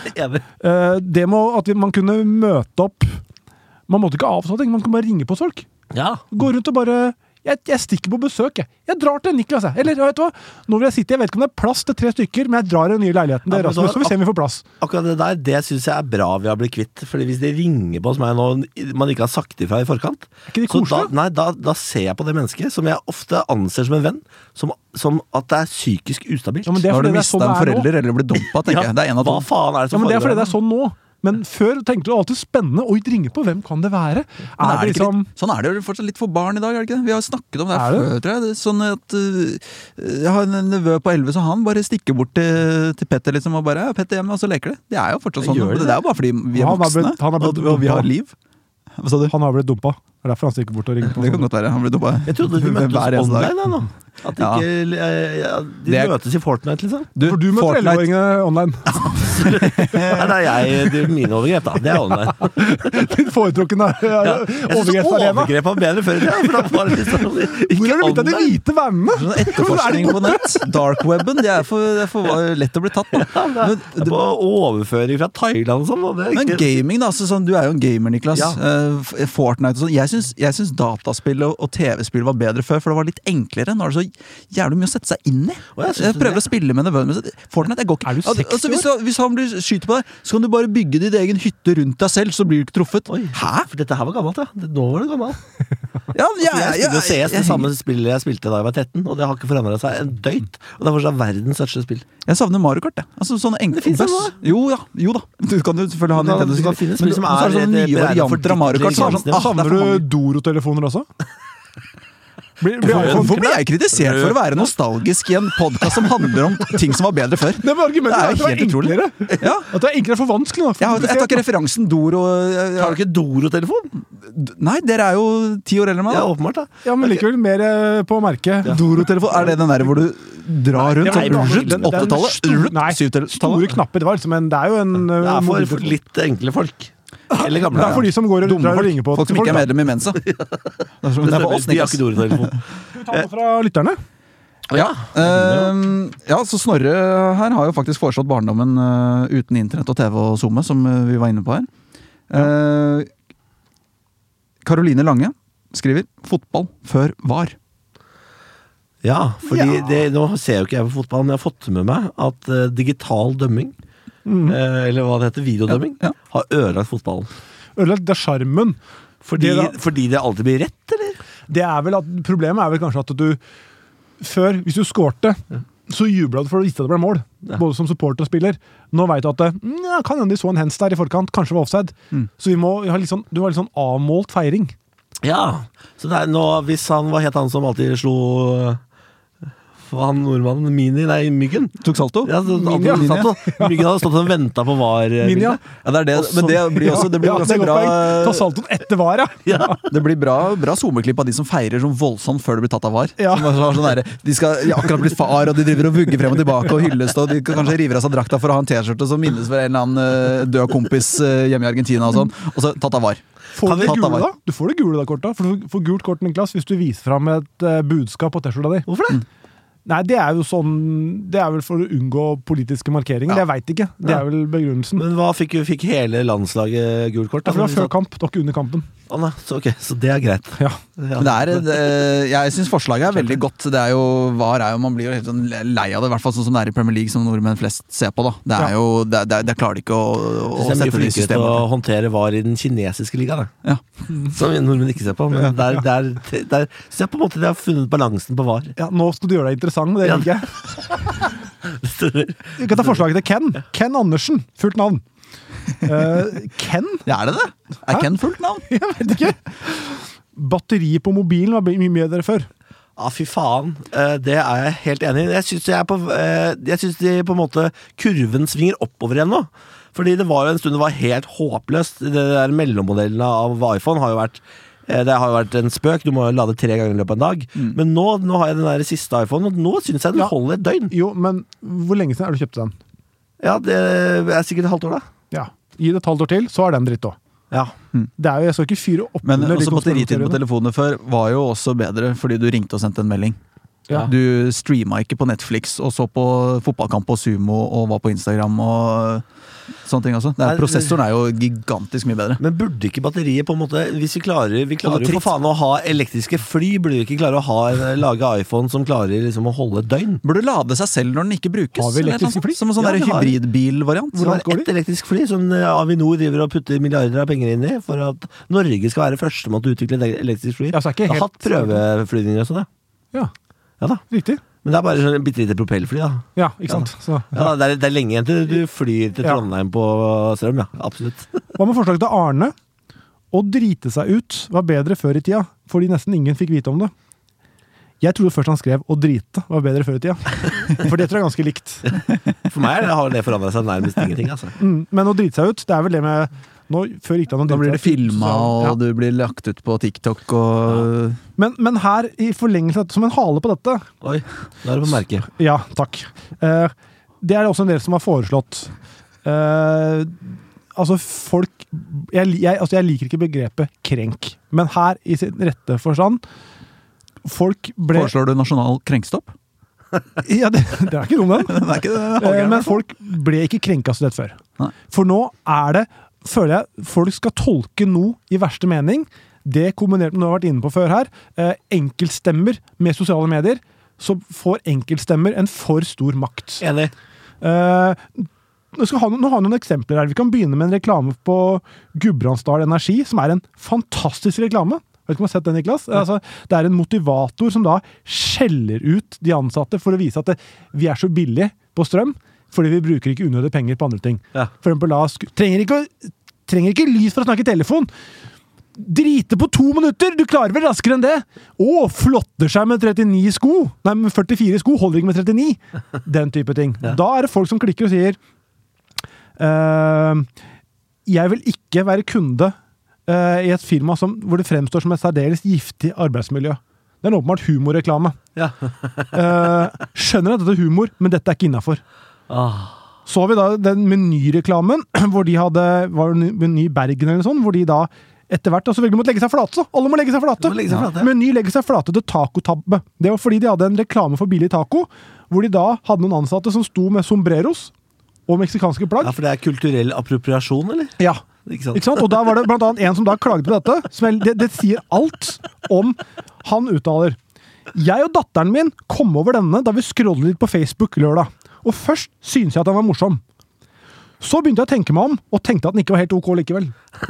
Det med at man kunne møte opp. Man måtte ikke avstå ting, man kunne bare ringe på folk. Gå rundt og bare jeg stikker på besøk, jeg drar til Niklas, eller vet du hva, nå vil jeg sitte, jeg vet ikke om det er plass til 3 stykker, men jeg drar i den nye leiligheten til Rasmus, så vi ser om vi får plass. Akkurat det der, det synes jeg er bra vi har blitt kvitt, fordi hvis de ringer på hos meg nå, man ikke har sagt ifra i forkant, ikke de koselig? Da ser jeg på det mennesket, som jeg ofte anser som en venn, som at det er psykisk ustabilt. Ja, men det er når fordi du det er sånn mister en forelder, eller blir dumpet, tenker jeg. Det er en av hva faen er det som men det er fordi det er sånn nå. Men før tenkte du alltid spennende. Oi, ringer på, hvem kan det være? Er det liksom... Sånn er det jo fortsatt litt for barn i dag, er det ikke det? Vi har snakket om det her før, tror jeg. Det er sånn at jeg har en nevø på 11, så han bare stikker bort til Petter liksom, og bare, Petter hjemme, og så leker det. Det er jo fortsatt sånn. Det er jo bare fordi vi er voksne, og vi har liv. Hva sa du? Han har blitt dumpa. Det er derfor han stikker bort og ringer på. Det kan godt være, han blir dumpa. Jeg trodde du møttes online nå. At de møtes i Fortnite, liksom. For du møter 11-åringene online. Det er mine overgrep, da. Det er online. Din foretrukne overgrepsarena. Jeg synes overgrep var bedre før. Hvor er det blitt av de hvite vennene? Sånn etterforskning på nett. Darkwebben, det er for lett å bli tatt på. Det var overføring fra Thailand og sånn. Men gaming da, du er jo en gamer, Niklas. Fortnite og sånn. Jeg synes dataspill og TV-spill var bedre før, for det var litt enklere. Nå er det så jævlig mye å sette seg inn i. Jeg prøver å spille med nevøen, men Fortnite, det går ikke. Er du 60 hvis han blir skyter på deg, så kan du bare bygge din egen hytte rundt deg selv, så blir du ikke truffet. Hæ? For dette her var gammelt, ja. Nå var det gammelt. Jeg spilte CS, det samme spillet jeg spilte da jeg var 13, og det har ikke forandret seg en døyt. Og det er fortsatt verdens største spill. Jeg savner Mario Kart, altså sånne enkle bøss. Jo da. Du kan jo selvfølgelig ha Nintendo. Det finnes spill som er sånne nye varianter av Mario Kart. Savner du Doro-telefoner også? Hvorfor blir jeg kritisert for å være nostalgisk i en podcast som handler om ting som var bedre før? Det er jo helt utrolig. At det er enklere for vanskelig. Jeg tar ikke referansen Doro. Har du ikke Doro-telefon? Nei, dere er jo 10 år eldre enn meg. Ja, åpenbart da. Ja, men likevel mer på merket. Doro-telefon, er det den der hvor du drar rundt? 80-tallet? Nei, store knapper. Det er jo en... Det er for litt enkle folk. Eller gamle. Det er for de som går og ringer på. Folk som ikke er medlem i Mensa. Det er for oss, de har ikke Doro-telefon. Skal vi ta det fra lytterne? Ja, så Snorre her har jo faktisk foreslått barndommen uten internett og TV og Zoom, som vi var inne på her. Caroline Lange skriver fotball før var. Ja, fordi nå ser jo ikke jeg på fotball, men jeg har fått med meg at digital dømming, eller hva det heter, videodømming, har ødelagt fotballen. Ødelagt det skjermen. Fordi det alltid blir rett, eller? Problemet er vel kanskje at du før, hvis du skårte, så jublet du for å vite at det ble mål, både som supporter og spiller. Nå vet du at kan hende de så en hens der i forkant, kanskje var offside. Så du har litt sånn avmålt feiring. Ja, så det er nå, hvis hva het han som alltid slo... Han nordmannen, Myggen. Tok salto? Ja, salto. Myggen hadde stått og ventet på VAR. Ja, det er det, men det blir også det blir ganske bra. Ta saltoen etter VAR, ja. Det blir bra zoomeklipp av de som feirer sånn voldsomt før det blir tatt av VAR. Ja. De skal akkurat blitt far, og de driver og vugger frem og tilbake og hylles, og de kanskje river av seg drakta for å ha en t-skjorte som minnes for en eller annen død kompis hjemme i Argentina og sånn, og så tatt av VAR. Får du det gule da? Du får det gule da, kortet. For du får gult kort, Niklas, hvis du viser frem et budskap på t-skjorta di. Hvorfor det? Nei, det jo sånn, det vel for å unngå politiske markeringer. Jeg vet ikke. Det vel begrunnelsen. Men hva fikk hele landslaget gult kort? For det var før kamp, dere under kampen. Så det greit. Ja. Jeg synes forslaget veldig godt. Det jo VAR man blir jo helt sånn lei av det, i hvert fall sånn som det i Premier League, som nordmenn flest ser på. Da. Det klarer de ikke å sette det i systemet. Til å håndtere VAR i den kinesiske ligaen. Ja. Som nordmenn ikke ser på. Men så på en måte de har funnet balansen på VAR. Ja, nå skal du gjøre deg interessant, det liker jeg. Vi kan ta forslaget til Ken. Ken Andersen, fullt navn. Ken? Ja, det? Ken fullt navn? Jeg vet ikke. Batteri på mobilen var mye bedre før. Ja, fy faen. Det jeg helt enig i. Jeg synes de på en måte kurven svinger oppover igjen nå. Fordi det var jo en stund det var helt håpløst. Det der mellommodellene av iPhone har jo vært en spøk. Du må lade 3 ganger i løpet av en dag. Men nå har jeg den der siste iPhone, og nå synes jeg den holder et døgn. Jo, men hvor lenge siden har du kjøpt den? Ja, det sikkert et halvt år da. Ja, gi det et halvt år til, så den dritt også. Ja. Det jo, jeg skal ikke fyre opp. Men også batteritiden på telefoner før var jo også bedre, fordi du ringte og sendte en melding. Ja. Du streama ikke på Netflix og så på fotballkamp på Sumo og var på Instagram og sånne ting også. Prosessoren jo gigantisk mye bedre. Men burde ikke batteriet på en måte, hvis vi klarer jo for faen å ha elektriske fly, burde vi ikke klare å lage iPhone som klarer liksom å holde et døgn? Burde lade seg selv når den ikke brukes? Har vi elektriske fly? Som en sånn hybridbil-variant. Vi har et elektrisk fly som Avinor driver og putter milliarder av penger inn i for at Norge skal være første måte å utvikle et elektrisk fly. Jeg har hatt prøveflygninger og sånn, ja. Ja da. Riktig. Men det bare sånn bitte lite propellfly, da. Ja, ikke sant. Så, ja. Ja, det lenge igjen til du flyr til Trondheim på strøm, ja. Absolutt. Hva med forslaget til Arne? Å drite seg ut var bedre før i tida, fordi nesten ingen fikk vite om det. Jeg trodde først han skrev å drite var bedre før i tida. For det tror jeg ganske likt. For meg har det forandret seg nærmest ingenting, altså. Men å drite seg ut, det vel det med... før gikk det an å da blir det filmet, og du blir lagt ut på TikTok og... Men her, i forlengelse som en hale på dette... Oi, da det på merket. Ja, takk. Det også en del som har foreslått. Altså, folk... Jeg liker ikke begrepet krenk. Men her, i sin rette forstand, folk ble... Foreslår du nasjonal krenkstopp? Ja, det ikke noe med den. Ikke det, men folk ble ikke krenket så lett før. Nei. For nå det... føler jeg folk skal tolke noe i verste mening. Det kombinert med noe jeg har vært inne på før her. Enkeltstemmer med sosiale medier, så får enkeltstemmer en for stor makt. Enig. Nå har jeg noen eksempler her. Vi kan begynne med en reklame på Gudbrandsdal Energi, som en fantastisk reklame. Vet ikke om du har sett den, Niklas? Altså, det en motivator som da skjeller ut de ansatte for å vise at vi så billige på strøm, fordi vi bruker ikke unødige penger på andre ting. Ja. For eksempel, trenger ikke lys for å snakke i telefon. Drite på 2 minutter! Du klarer vel raskere enn det! Flotter seg med 39 sko! Nei, med 44 sko, holder ikke med 39! Den type ting. Ja. Da det folk som klikker og sier jeg vil ikke være kunde i et firma hvor det fremstår som et særdeles giftig arbeidsmiljø. Det en åpenbart humorreklame. Ja. Skjønner at dette humor, men dette ikke innenfor. Så har vi da den menyreklamen hvor de var Meny Bergen eller sånn, hvor de da etter hvert så velger de å legge seg flate. Alle må legge seg flate. Meny legger seg flate til tacotabbe. Det var fordi de hadde en reklame for billig taco, hvor de da hadde noen ansatte som sto med sombreros og meksikanske plagg. Ja, for det kulturell appropriasjon, eller? Ja. Ikke sant? Og da var det blant annet en som da klaget på dette. Det sier alt om han uttaler. Jeg og datteren min kom over denne da vi scrollet litt på Facebook lørdag. Og først synes jeg at den var morsom. Så begynte jeg å tenke meg om, og tenkte at den ikke var helt ok likevel.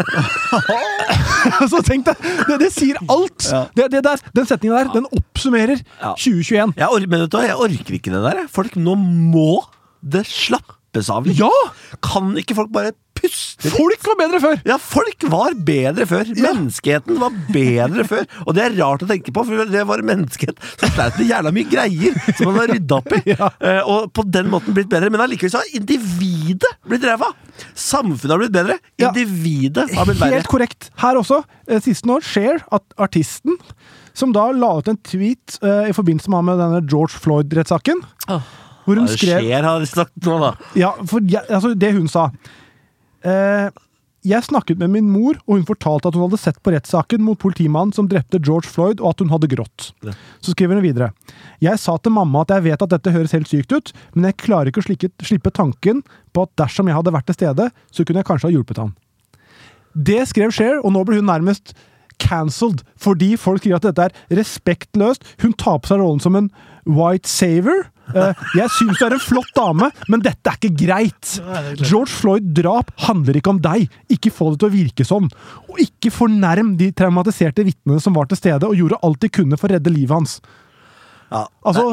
Så tenkte jeg, det sier alt! Ja. Den setningen der, den oppsummerer 2021. Jeg orker ikke det der. Folk, nå må det slappes av litt. Ja! Kan ikke folk bare puste litt? Folk var bedre før! Ja, folk var bedre før. Ja. Menneskeheten var bedre før. Og det rart å tenke på, for det var menneskehet som sleit med jævla mye greier som man har ryddet opp i. Ja. Og på den måten blitt bedre. Men allikevel så har individet blitt ræva. Samfunnet har blitt bedre. Individet har blitt bedre. Helt korrekt. Her også, siste år, Cher, artisten, som da la ut en tweet i forbindelse med denne George Floyd-rettssaken. Hvor hun skrev... Cher har sagt noe da. Ja, for altså, det hun sa... Jeg snakket med min mor, og hun fortalte at hun hadde sett på rettssaken mot politimannen som drepte George Floyd, og at hun hadde grått. Ja. Så skriver hun videre. Jeg sa til mamma at jeg vet at dette høres helt sykt ut, men jeg klarer ikke å slippe tanken på at dersom jeg hadde vært til stede, så kunne jeg kanskje ha hjulpet han. Det skrev Cher, og nå blir hun nærmest cancelled, fordi folk sier at dette er respektløst. Hun tar på seg rollen som en white savior. Jeg synes du er en flott dame, men dette er ikke greit. George Floyd-drap handler ikke om deg. Ikke få det til å virke sånn. Og ikke fornærm de traumatiserte vitnene som var til stede og gjorde alt de kunne for å redde livet hans. Ja, altså,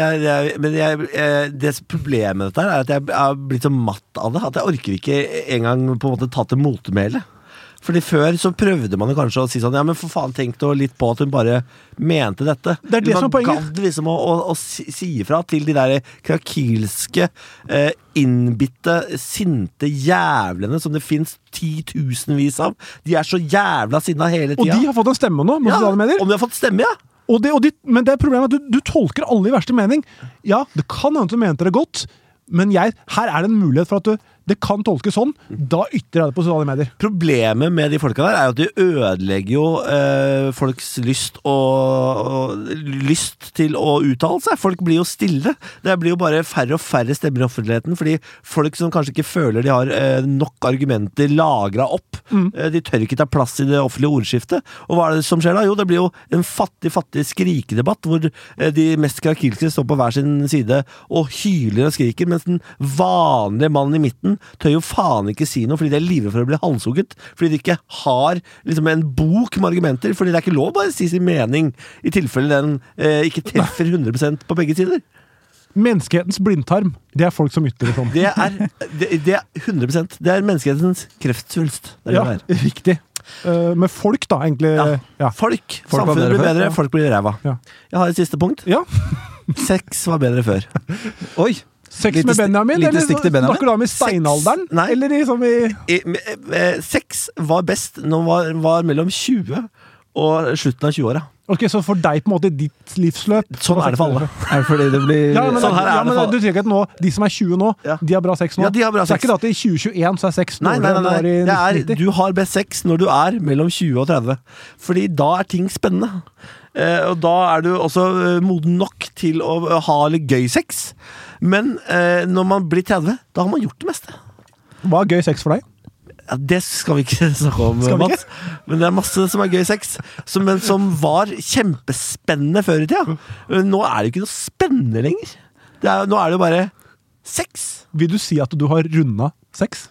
det problemet med dette er at jeg er blitt så matt av det, at jeg orker ikke engang på en måte ta til motmæle. Fordi før så prøvde man kanskje å si sånn, ja, men for faen, tenk da litt på at hun bare mente dette. Det er det som er poenget. Man gadd liksom å si ifra til de der krakilske, innbitte, sinte jævlene som det finnes 10 000-vis av. De er så jævla sinna hele tida. Og de har fått en stemme nå, med sosiale medier. Om de har fått stemme, ja. Men det er problemet at du tolker alle i verste mening. Ja, det kan hende du mente det godt, men her er det en mulighet for at det kan tolkes sånn, da ytrer jeg det på sosiale medier. Problemet med de folka der er jo at de ødelegger jo folks lyst til å uttale seg. Folk blir jo stille. Det blir jo bare færre og færre stemmer i offentligheten, fordi folk som kanskje ikke føler de har nok argumenter lagret opp, de tør ikke ta plass i det offentlige ordskiftet. Og hva er det som skjer da? Jo, det blir jo en fattig skrikedebatt, hvor de mest krakilske står på hver sin side og hyler og skriker, mens den vanlige mannen i midten tør jo faen ikke si noe, fordi de er livet for å bli halshugget, fordi de ikke har liksom en bok med argumenter, fordi det er ikke lov bare å si sin mening, i tilfelle den ikke treffer 100% på begge sider. Menneskehetens blindtarm, det er folk som ytrer sånn. Det er 100%. Det er menneskehetens kreftsvulst. Ja, riktig. Med folk da, egentlig. Ja. Folk. Samfunnet blir bedre, folk blir ræva. Ja. Jeg har et siste punkt. Ja. Sex var bedre før. Oi! Sex med Benjamin, eller snakker du om i steinalderen? Nei. Eller liksom sex var best når man var mellom 20 og slutten av 20-åra. Ok, så for deg på en måte i ditt livsløp sånn er det for alle. Fordi det blir sånn her er det for alle. Du tenker at nå, de som er 20 nå, de har bra sex nå. Ja, de har bra sex. Så er ikke det at i 2021 så er sex Nei. Du har best sex når du er mellom 20 og 30. Fordi da er ting spennende. Og da er du også moden nok til å ha litt gøy sex. Men når man blir 30, da har man gjort det meste. Hva er gøy sex for deg? Ja, det skal vi ikke snakke om, Mats. Men det er masse som er gøy sex, men som var kjempespennende før i tida. Nå er det ikke noe spennende lenger. Nå er det jo bare sex. Vil du si at du har rundet sex?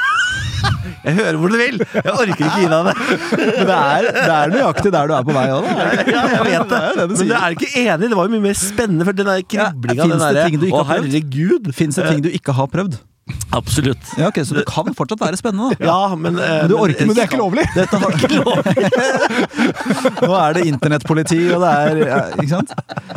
Jeg hører hvor du vil. Jeg orker ikke gi deg det. Men det er nøyaktig der du er på vei også, da. Ja, jeg vet det. Men du er ikke enig. Det var jo mye mer spennende for den der kriblinga. Å, herregud. Finnes det ting du ikke har prøvd? Absolutt. Ja, ok, så det kan fortsatt være spennende da. Ja, men du orker, men det er ikke lovlig. Dette har ikke lovlig. Nå er det internettpoliti, og det er, ikke sant?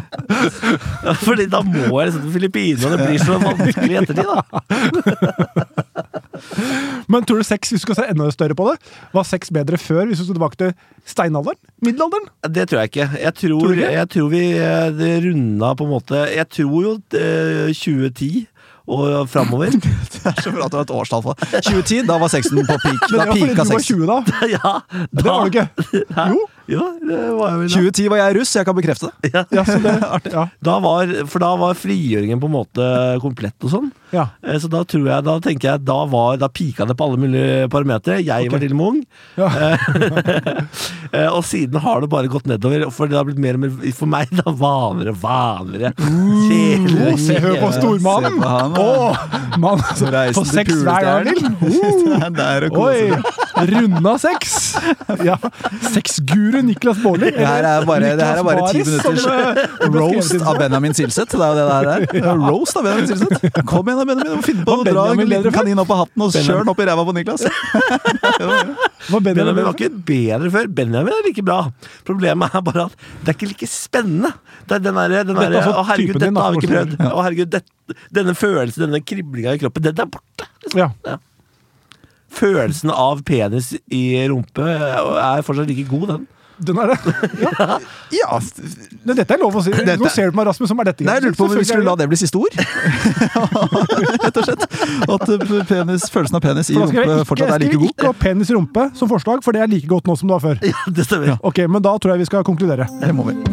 Ja, fordi da må jeg liksom til Filippinene, og det blir så vanskelig i ettertid da. Men tror du sex, hvis du skal se enda større på det, var sex bedre før, hvis du skal tilbake til steinalderen? Middelalderen? Det tror jeg ikke. Jeg tror vi runda på en måte, jeg tror jo 2010 og fremover. Det er så bra at du har et årstall for 2010, da var sexen på peak. Da pika sexen. Du var 20 da? Ja. Det var du ikke? Jo, det var jeg vel da. 2010 var jeg russ, jeg kan bekrefte det. Ja, så det er artig. Ja. Da var frigjøringen på en måte komplett og sånn. Ja. Så da tenker jeg, da pika det på alle mulige parametre. Jeg var til og med ung. Ja. Og siden har det bare gått nedover, for det har blitt mer og mer, for meg da, vanligere. Se hør på stormannen! Mann, på sex hver gang vil. Oi, runda sex. Ja, sexguru Niklas Baarli. Det her er bare 10 minutters roast av Benjamin Silseth. Det er jo det der. Roast av Benjamin Silseth. Kom igjen da, Benjamin. Finn på å dra en liten kanin opp av hatten og kjør den opp i ræva på Niklas. Benjamin var ikke bedre før. Benjamin er like bra. Problemet er bare at det er ikke like spennende. Det er den der, å herregud, dette har vi ikke prøvd. Å herregud, denne følelsen, denne kriblinga i kroppen, den er borte. Ja. Følelsen av penis i rumpe er fortsatt like god, den. Den er det. Ja. Dette er lov å si. Nå ser du på meg, Rasmus, som er dette. Nei, jeg lurte på om vi skulle la det bli siste ord. Rett og slett. At følelsen av penis i rumpe fortsatt er like god. Ikke ha penis i rumpe som forslag, for det er like godt nå som det var før. Ja, det stemmer. Ok, men da tror jeg vi skal konkludere. Det må vi.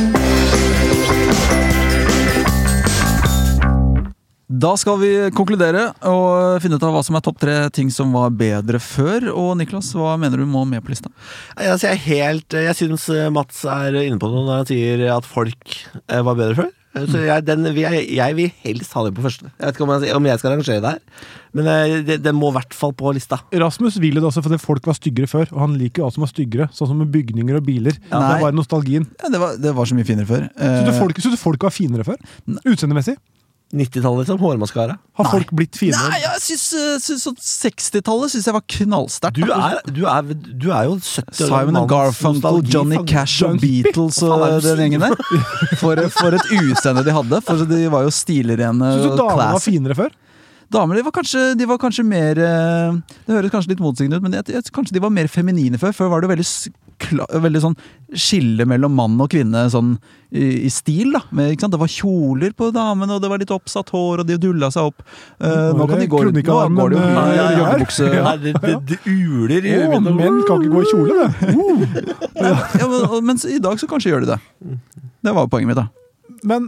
Da skal vi konkludere og finne ut av hva som er topp 3 ting som var bedre før. Og Niklas, hva mener du må med på lista? Altså, jeg synes Mats er inne på noe når han sier at folk var bedre før. Så jeg vil helst ha det på første. Jeg vet ikke om jeg skal arrangere det her, men det må i hvert fall på lista. Rasmus ville det også fordi folk var styggere før, og han liker jo alt som var styggere, sånn som med bygninger og biler. Ja, det var nostalgien. Ja, det var så mye finere før. Synes du folk var finere før? Utseendemessig? 90-tallet liksom, hårmaskara. Har folk blitt finere? Nei, jeg synes 60-tallet synes jeg var knallsterkt. Du er jo 70 år. Simon and Garfunkel, Johnny Cash og Beatles og den gjengen der. For et utseende de hadde, for de var jo stilrene og classic. Synes du damene var finere før? Damer, de var kanskje mer, det høres kanskje litt motsigende ut, men kanskje de var mer feminine før. Før var det veldig sånn skille mellom mann og kvinne sånn i stil da. Ikke sant? Det var kjoler på damene, og det var litt oppsatt hår, og de dullet seg opp. Nå kan de gå rundt, nå går det jo joggebukse. Det uler i øynene. Menn kan ikke gå i kjole, det. Ja, mens i dag så kanskje gjør de det. Det var poenget mitt da. Men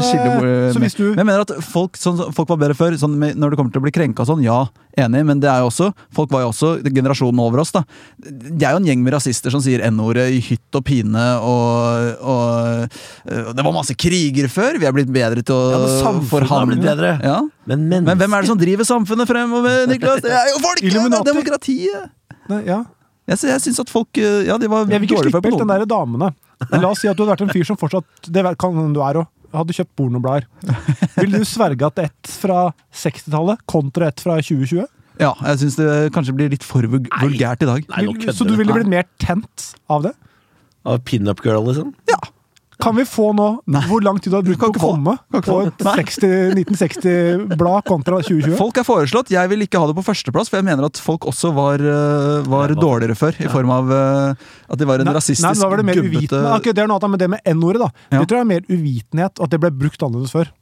jeg mener at folk var bedre før sånn, når det kommer til å bli krenka sånn, ja, enig, men det er jo også, folk var jo også generasjonen over oss da. Det er jo en gjeng med rasister som sier N-ordet i hytt og pine, og det var masse kriger før. Vi er blitt bedre til å forhandle. Ja. Men hvem er det som driver samfunnet fremover, Niklas? Det er jo folk! Det er demokratiet! Ja. Jeg synes at folk, ja, de var dårlige for på noen. Jeg vil ikke slippe helt den der damene. La oss si at du hadde vært en fyr som fortsatt, det kan du er også, hadde kjøpt pornoblader. Vil du sverge at ett fra 60-tallet kontra ett fra 2020? Ja, jeg synes det kanskje blir litt for vulgært i dag. Så du ville blitt mer tent av det? Av pin-up girl, liksom? Ja. Kan vi få nå hvor lang tid du har brukt på å komme på et 1960-blad kontra 2020? Folk er foreslått. Jeg vil ikke ha det på førsteplass, for jeg mener at folk også var dårligere før, i form av at det var en rasistisk gubbete... Nei, da var det mer uvitenhet. Det er noe annet med det med N-ordet da. Det tror jeg er mer uvitenhet, at det ble brukt annerledes før.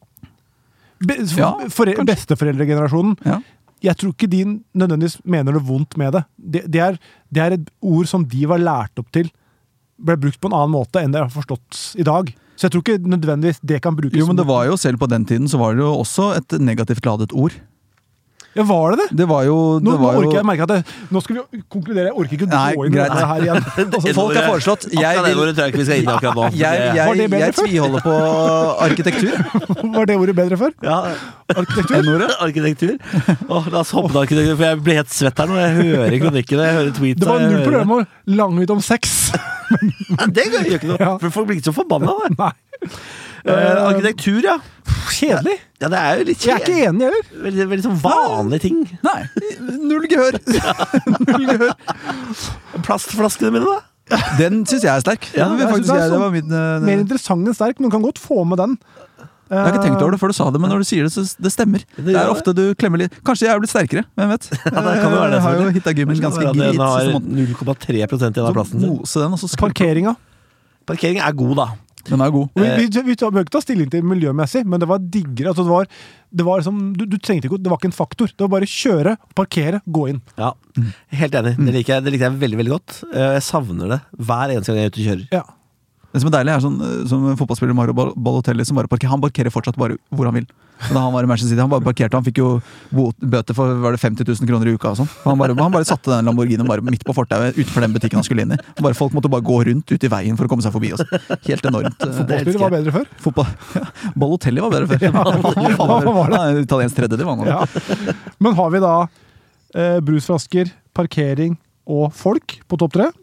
Besteforeldregenerasjonen. Jeg tror ikke de nødvendigvis mener det vondt med det. Det er et ord som de var lært opp til, ble brukt på en annen måte enn det har forstått i dag. Så jeg tror ikke nødvendigvis det kan brukes. Jo, men det var jo selv på den tiden så var det jo også et negativt ladet ord. Ja, var det det? Det var jo... Nå orker jeg merke at nå skal vi konkludere. Jeg orker ikke gå inn i det her igjen. Folk har foreslått... Akkurat det ordet tror jeg ikke vi skal inn akkurat nå. Jeg tviholder på arkitektur. Var det ordet bedre før? Ja. Arkitektur? Arkitektur. La oss hoppe til arkitektur, for jeg blir helt svett her når jeg hører kronikken, jeg hører tweets. Det var null problem å lange ut om sex. Det gjør ikke noe, for folk blir ikke så forbanna der. Nei. Arkitektur, ja. Kjedelig. Ja, det er jo litt kjedelig. Jeg er ikke enig, eller? Veldig sånn vanlige ting. Nei, null gehør. Null gehør. Plastflaskene mine, da? Den synes jeg er sterk. Ja, det var mer interessant enn sterk, men du kan godt få med den. Jeg har ikke tenkt over det før du sa det, men når du sier det, så det stemmer. Det er ofte du klemmer litt. Kanskje jeg er blitt sterkere, hvem vet? Ja, det kan være det. Jeg har jo hittet gymmen ganske grit. Den har 0,3% igjen av plassen sin. Parkeringa. Parkering er god, da. Den er god. Vi behøver ikke ta stilling til miljømessig, men det var diggere. Altså det var liksom, du trengte ikke, det var ikke en faktor. Det var bare kjøre, parkere, gå inn. Ja, helt enig. Det liker jeg veldig, veldig godt. Jeg savner det hver eneste gang jeg er ute og kjører. Ja. Det som er deilig er sånn, som fotballspiller Mario Balotelli som bare parkerer. Han parkerer fortsatt bare hvor han vil. Og da han var i Manchester City, han bare parkerte. Han fikk jo bøter for var det 50 000 kroner i uka og sånn. Han bare satte den Lamborghini bare midt på fortauet utenfor den butikken han skulle inn i. Folk måtte bare gå rundt ut i veien for å komme seg forbi oss. Helt enormt. Fotballspiller var bedre før? Balotelli var bedre før. Ja, italiensk tredje, det var noe. Ja. Men har vi da brusflasker, parkering og folk på topp 3?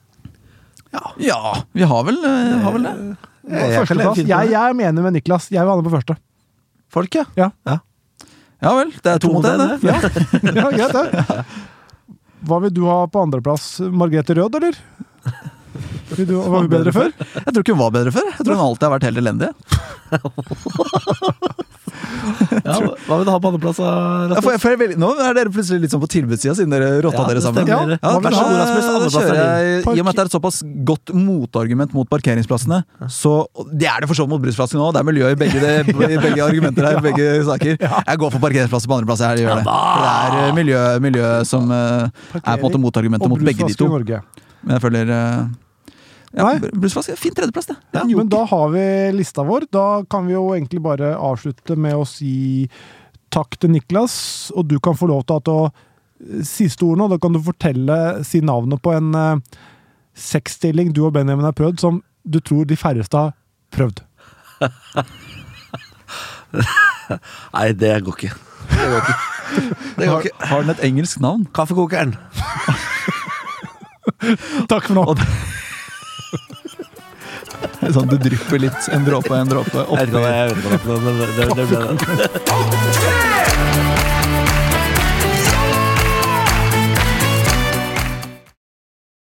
Ja, vi har vel det. Førsteplass. Jeg er menig med Niklas. Jeg vil ha det på første. Folk, ja. Ja vel, det er 2 mot 1, det. Ja, greit det. Hva vil du ha på andreplass? Margrethe Rød, eller? Var hun bedre før? Jeg tror ikke hun var bedre før. Jeg tror hun alltid har vært helt elendig. Hva vil du ha på andreplass? Nå dere plutselig litt sånn på tilbudssida, siden dere rotta dere sammen. Vær så god, Rasmus. Kjører jeg, I og med at det er et såpass godt motargument mot parkeringsplassene, så det er det for så vidt mot brusflasker nå. Det er miljø i begge argumenter her, begge saker. Jeg går for parkeringsplasser på andreplass, jeg gjør det. For det er miljø som er på en måte motargumentet mot begge de to. Men jeg føler brusflaske, fin tredjeplass det. Men da har vi lista vår. Da kan vi jo egentlig bare avslutte med å si takk til Niklas, og du kan få lov til å siste ord nå. Da kan du si navnet på en sexstilling du og Benjamin har prøvd, som du tror de færreste har prøvd. Nei, det går ikke. Har den et engelsk navn? Kaffekokeren. Takk for nå. Sånn, du drypper litt, en dråpe. Jeg vet ikke hva det er, men det ble det.